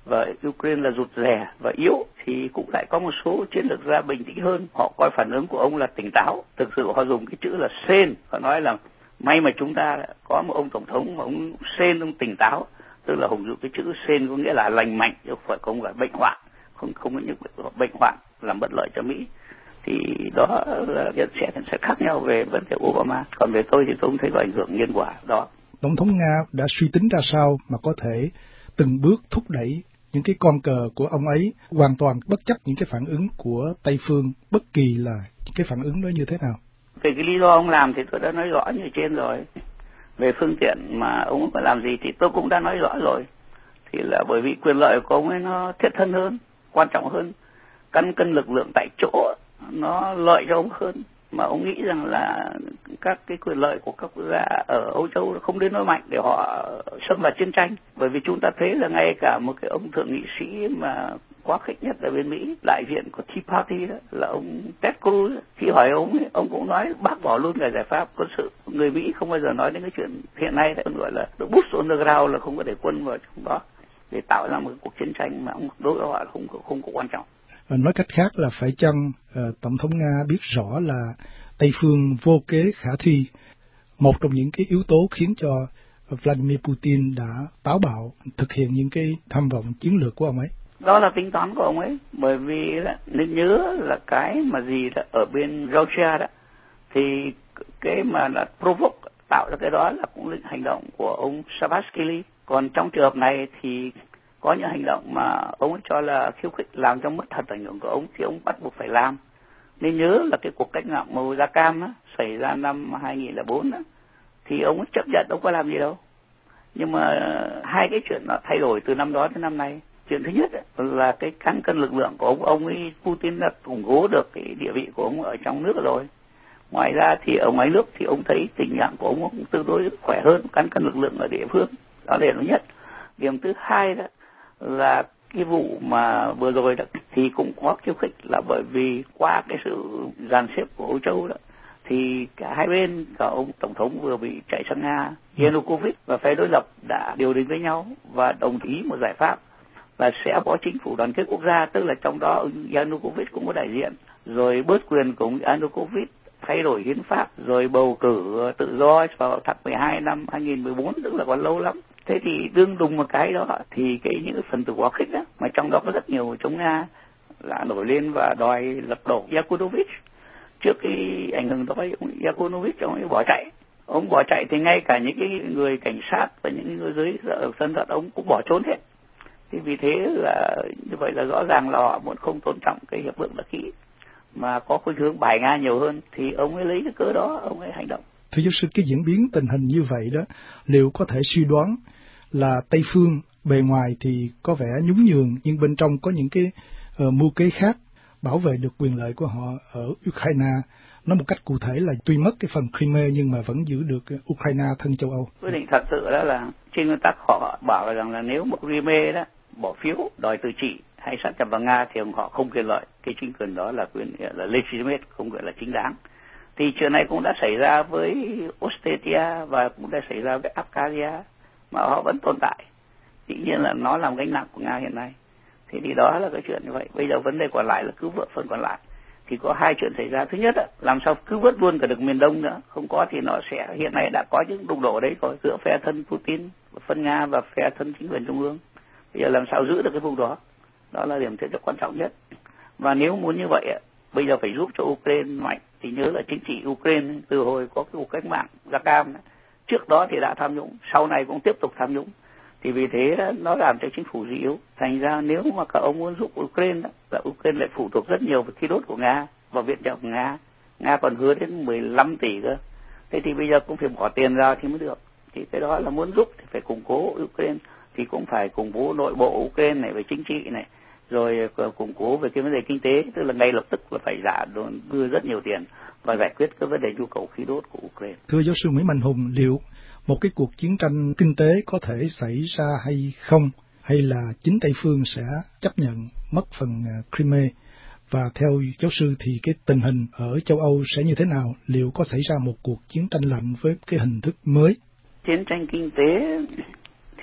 và Ukraine là rụt rè và yếu, thì cũng lại có một số chiến lược gia bình tĩnh hơn. Họ coi phản ứng của ông là tỉnh táo. Thực sự họ dùng cái chữ là sane. Họ nói là may mà chúng ta có một ông tổng thống mà ông sane, ông tỉnh táo. Tức là dùng cái chữ sane có nghĩa là lành mạnh, chứ không phải không phải bệnh hoạn, không không có những bệnh hoạn làm bất lợi cho Mỹ. Thì đó là nhận xét sẽ khác nhau về vấn đề Obama. Còn về tôi thì tôi không thấy có ảnh hưởng nhân quả đó. Tổng thống Nga đã suy tính ra sao mà có thể từng bước thúc đẩy những cái con cờ của ông ấy hoàn toàn bất chấp những cái phản ứng của Tây phương, bất kỳ là cái phản ứng đó như thế nào? Về cái lý do ông làm thì tôi đã nói rõ như trên rồi. Về phương tiện mà ông có làm gì thì tôi cũng đã nói rõ rồi. Thì là bởi vì quyền lợi của ông ấy nó thiết thân hơn, quan trọng hơn. Căn cân lực lượng tại chỗ nó lợi cho ông hơn. Mà ông nghĩ rằng là các cái quyền lợi của các quốc gia ở Âu Châu không đến nỗi mạnh để họ xâm vào chiến tranh. Bởi vì chúng ta thấy là ngay cả một cái ông thượng nghị sĩ mà quá khích nhất ở bên Mỹ, đại diện của Tea Party đó, là ông Ted Cruz, khi hỏi ông ấy, ông cũng nói bác bỏ luôn cái giải pháp quân sự. Người Mỹ không bao giờ nói đến cái chuyện hiện nay đấy, gọi là boots on the ground, là không có để quân vào trong đó để tạo ra một cuộc chiến tranh mà ông đối với họ không không có quan trọng. Nói cách khác là phải chăng uh, Tổng thống Nga biết rõ là Tây phương vô kế khả thi, một trong những cái yếu tố khiến cho Vladimir Putin đã táo bạo thực hiện những cái tham vọng chiến lược của ông ấy? Đó là tính toán của ông ấy, bởi vì đó, nên nhớ là cái mà gì đó ở bên Georgia đó, thì cái mà là provoke tạo ra cái đó là cũng là hành động của ông Saakashvili. Còn trong trường hợp này thì có những hành động mà ông ấy cho là khiêu khích làm cho mất thật ảnh hưởng của ông thì ông bắt buộc phải làm. Nên nhớ là cái cuộc cách mạng màu da cam á, xảy ra năm hai nghìn lẻ bốn á, thì ông ấy chấp nhận, ông có làm gì đâu. Nhưng mà hai cái chuyện nó thay đổi từ năm đó đến năm nay. Chuyện thứ nhất ấy, là cái căn cân lực lượng của ông, ông ấy Putin đã củng cố được cái địa vị của ông ở trong nước rồi. Ngoài ra thì ở ngoài nước thì ông thấy tình trạng của ông cũng tương đối khỏe hơn căn cân lực lượng ở địa phương. Đó là điểm thứ nhất. Điểm thứ hai đó là cái vụ mà vừa rồi đó thì cũng có khiêu khích là bởi vì qua cái sự dàn xếp của Âu Châu đó thì cả hai bên, cả ông tổng thống vừa bị chạy sang Nga, Yanukovych và phe đối lập đã điều đến với nhau và đồng ý một giải pháp là sẽ có chính phủ đoàn kết quốc gia, tức là trong đó ông Yanukovych cũng có đại diện, rồi bớt quyền của ông Yanukovych, thay đổi hiến pháp, rồi bầu cử tự do vào tháng mười hai năm hai nghìn mười bốn, tức là còn lâu lắm. Thế thì đương đùng một cái đó thì cái những phần tử quá khích đó, mà trong đó có rất nhiều chống Nga là nổi lên và đòi lật đổ Yanukovych. Trước cái ảnh hưởng đó, ông Yanukovych ông ấy bỏ chạy. Ông bỏ chạy thì ngay cả những cái người cảnh sát và những người dưới sân thật ông cũng bỏ trốn hết. Thì vì thế là như vậy là rõ ràng là họ muốn không tôn trọng cái hiệp ước đã ký, mà có khuynh hướng bài Nga nhiều hơn, thì ông ấy lấy cái cớ đó ông ấy hành động. Thưa giáo sư, cái diễn biến tình hình như vậy đó, liệu có thể suy đoán là Tây phương bề ngoài thì có vẻ nhún nhường nhưng bên trong có những cái uh, mưu kế khác bảo vệ được quyền lợi của họ ở Ukraine? Nói một cách cụ thể là tuy mất cái phần Crimea nhưng mà vẫn giữ được Ukraine thân châu Âu. Quyết định thật sự đó là trên nguyên tắc họ bảo rằng là nếu một Crimea đó bỏ phiếu đòi tự trị hay sát nhập vào Nga thì họ không quyền lợi, cái chính quyền đó là quyền là legitimate, không gọi là chính đáng. Thì chuyện này cũng đã xảy ra với Ossetia và cũng đã xảy ra với Abkhazia mà họ vẫn tồn tại. Dĩ nhiên là nó làm gánh nặng của Nga hiện nay. Thế thì đó là cái chuyện như vậy. Bây giờ vấn đề còn lại là cứu vớt phần còn lại. Thì có hai chuyện xảy ra. Thứ nhất là làm sao cứu vớt luôn cả được miền Đông nữa. Không có thì nó sẽ, hiện nay đã có những đụng độ đấy rồi, giữa phe thân Putin, phân Nga và phe thân chính quyền trung ương. Bây giờ làm sao giữ được cái vùng đó. Đó là điểm rất quan trọng nhất. Và nếu muốn như vậy, bây giờ phải giúp cho Ukraine mạnh. Thì nhớ là chính trị Ukraine từ hồi có cái cuộc cách mạng da cam, trước đó thì đã tham nhũng, sau này cũng tiếp tục tham nhũng. Thì vì thế nó làm cho chính phủ dị yếu. Thành ra nếu mà các ông muốn giúp Ukraine, là Ukraine lại phụ thuộc rất nhiều vào khí đốt của Nga và viện trợ của Nga. Nga còn hứa đến mười lăm tỷ cơ. Thế thì bây giờ cũng phải bỏ tiền ra thì mới được. Thì cái đó là muốn giúp thì phải củng cố Ukraine, thì cũng phải củng cố nội bộ Ukraine này về chính trị này, rồi củng cố về cái vấn đề kinh tế, tức là ngay lập tức là phải giả đưa rất nhiều tiền và giải quyết cái vấn đề nhu cầu khí đốt của Ukraine. Thưa giáo sư Nguyễn Mạnh Hùng, liệu một cái cuộc chiến tranh kinh tế có thể xảy ra hay không, hay là chính Tây phương sẽ chấp nhận mất phần Crimea? Và theo giáo sư thì cái tình hình ở châu Âu sẽ như thế nào? Liệu có xảy ra một cuộc chiến tranh lạnh với cái hình thức mới? Chiến tranh kinh tế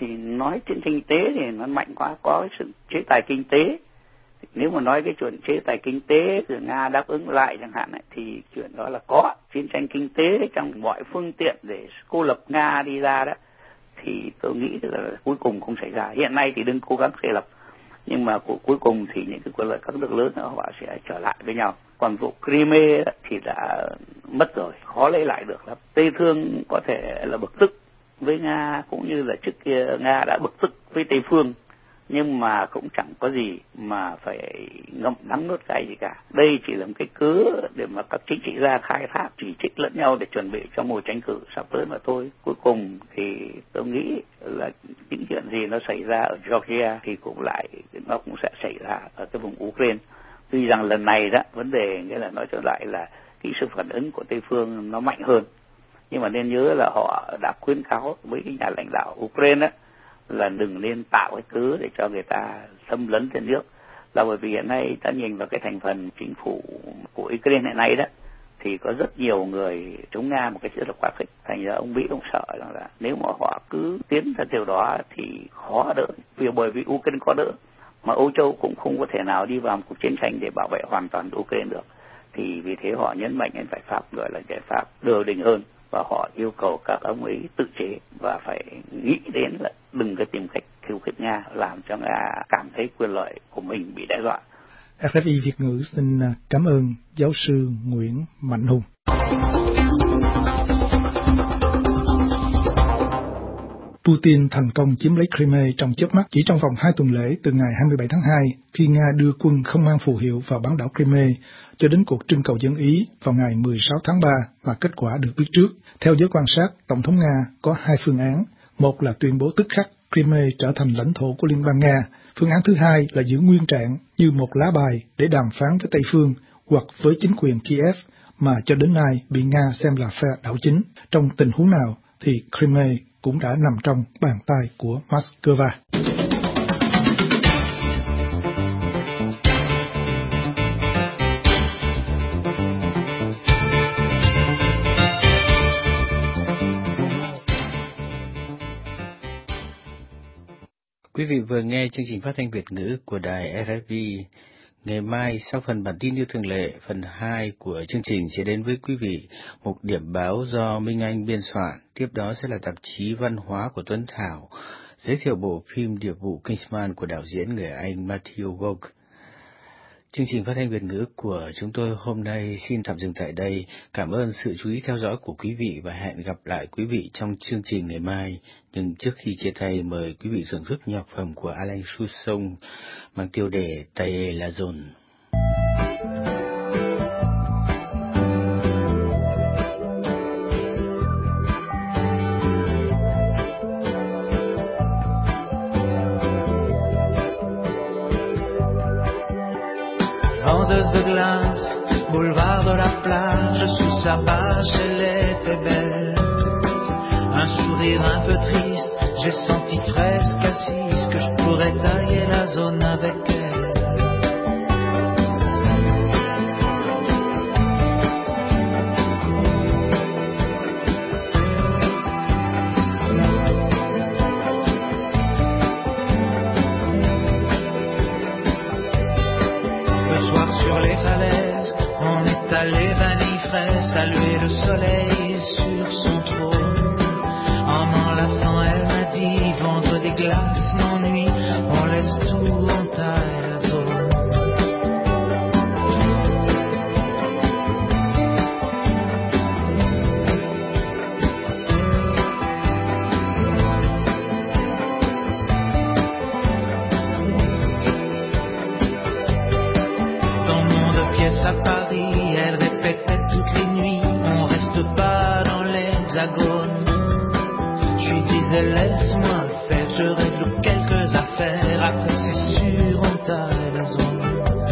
thì nói chiến tranh kinh tế thì nó mạnh quá, có sự chế tài kinh tế. Nếu mà nói cái chuyện chế tài kinh tế từ Nga đáp ứng lại chẳng hạn ấy, thì chuyện đó là có chiến tranh kinh tế trong mọi phương tiện để cô lập Nga đi ra đó, thì tôi nghĩ là cuối cùng không xảy ra. Hiện nay thì đừng cố gắng xây lập, nhưng mà cuối cùng thì những cái quyền lợi các nước lớn nữa họ sẽ trở lại với nhau. Còn vụ Crimea thì đã mất rồi, khó lấy lại được lắm. Tây Phương có thể là bực tức với Nga, cũng như là trước kia Nga đã bực tức với Tây Phương, nhưng mà cũng chẳng có gì mà phải ngậm đắng nuốt cay gì cả. Đây chỉ là một cái cớ để mà các chính trị gia khai thác, chỉ trích lẫn nhau để chuẩn bị cho mùa tranh cử sắp tới mà thôi. Cuối cùng thì tôi nghĩ là những chuyện gì nó xảy ra ở Georgia thì cũng lại nó cũng sẽ xảy ra ở cái vùng Ukraine. Tuy rằng lần này đó vấn đề nghĩa là nói trở lại là cái sự phản ứng của Tây Phương nó mạnh hơn, nhưng mà nên nhớ là họ đã khuyến cáo với cái nhà lãnh đạo Ukraine đó, là đừng nên tạo cái cớ để cho người ta xâm lấn trên nước, là bởi vì hiện nay ta nhìn vào cái thành phần chính phủ của Ukraine hiện nay đó thì có rất nhiều người chống Nga một cái rất là quá khích. Thành ra ông Mỹ ông sợ rằng là nếu mà họ cứ tiến theo điều đó thì khó đỡ, vì bởi vì Ukraine có đỡ mà Âu Châu cũng không có thể nào đi vào một cuộc chiến tranh để bảo vệ hoàn toàn Ukraine được, thì vì thế họ nhấn mạnh đến giải pháp gọi là giải pháp đưa đình hơn, và họ yêu cầu các ông ấy tự chế và phải nghĩ đến là đừng có tìm cách khiêu khích Nga, làm cho Nga cảm thấy quyền lợi của mình bị đe dọa. rờ ép i Việt ngữ xin cảm ơn giáo sư Nguyễn Mạnh Hùng. Putin thành công chiếm lấy Crimea trong chớp mắt chỉ trong vòng hai tuần lễ, từ ngày hai mươi bảy tháng hai khi Nga đưa quân không mang phù hiệu vào bán đảo Crimea cho đến cuộc trưng cầu dân Ý vào ngày mười sáu tháng ba mà kết quả được biết trước. Theo giới quan sát, Tổng thống Nga có hai phương án. Một là tuyên bố tức khắc Crimea trở thành lãnh thổ của Liên bang Nga. Phương án thứ hai là giữ nguyên trạng như một lá bài để đàm phán với Tây phương hoặc với chính quyền Kiev mà cho đến nay bị Nga xem là phe đảo chính. Trong tình huống nào thì Crimea cũng đã nằm trong bàn tay của Moscow. Quý vị vừa nghe chương trình phát thanh Việt ngữ của đài rờ ép i. Ngày mai, sau phần bản tin như thường lệ, phần hai của chương trình sẽ đến với quý vị một điểm báo do Minh Anh biên soạn. Tiếp đó sẽ là tạp chí văn hóa của Tuấn Thảo, giới thiệu bộ phim Điệp vụ Kingsman của đạo diễn người Anh Matthew Vaughn. Chương trình phát thanh Việt ngữ của chúng tôi hôm nay xin tạm dừng tại đây. Cảm ơn sự chú ý theo dõi của quý vị và hẹn gặp lại quý vị trong chương trình ngày mai. Nhưng trước khi chia tay, mời quý vị thưởng thức nhạc phẩm của Alain Souchon mang tiêu đề Tailler la zone. Vendeuse de glace, boulevard de la plage, sous sa bâche elle était belle. Un sourire un peu triste, j'ai senti presque assise que je pourrais tailler la zone avec elle. Les vanilles frais, saluer le soleil sur son trône. En m'enlaçant, elle m'a dit, vendre des glaces m'ennuie, on laisse tout, on taille la zone. Dans mon deux pièces à Paris, je lui disais laisse-moi faire, je règle quelques affaires, après c'est sûr on taille la zone.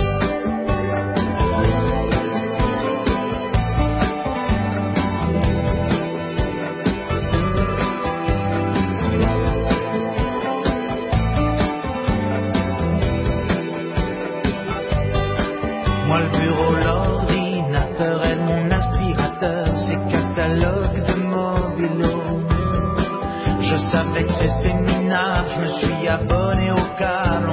Moi le bureau, l'ordinateur, elle mon aspirateur, ses catalogues de mobilo. Je savais que c'était minable. je me suis abonné au câble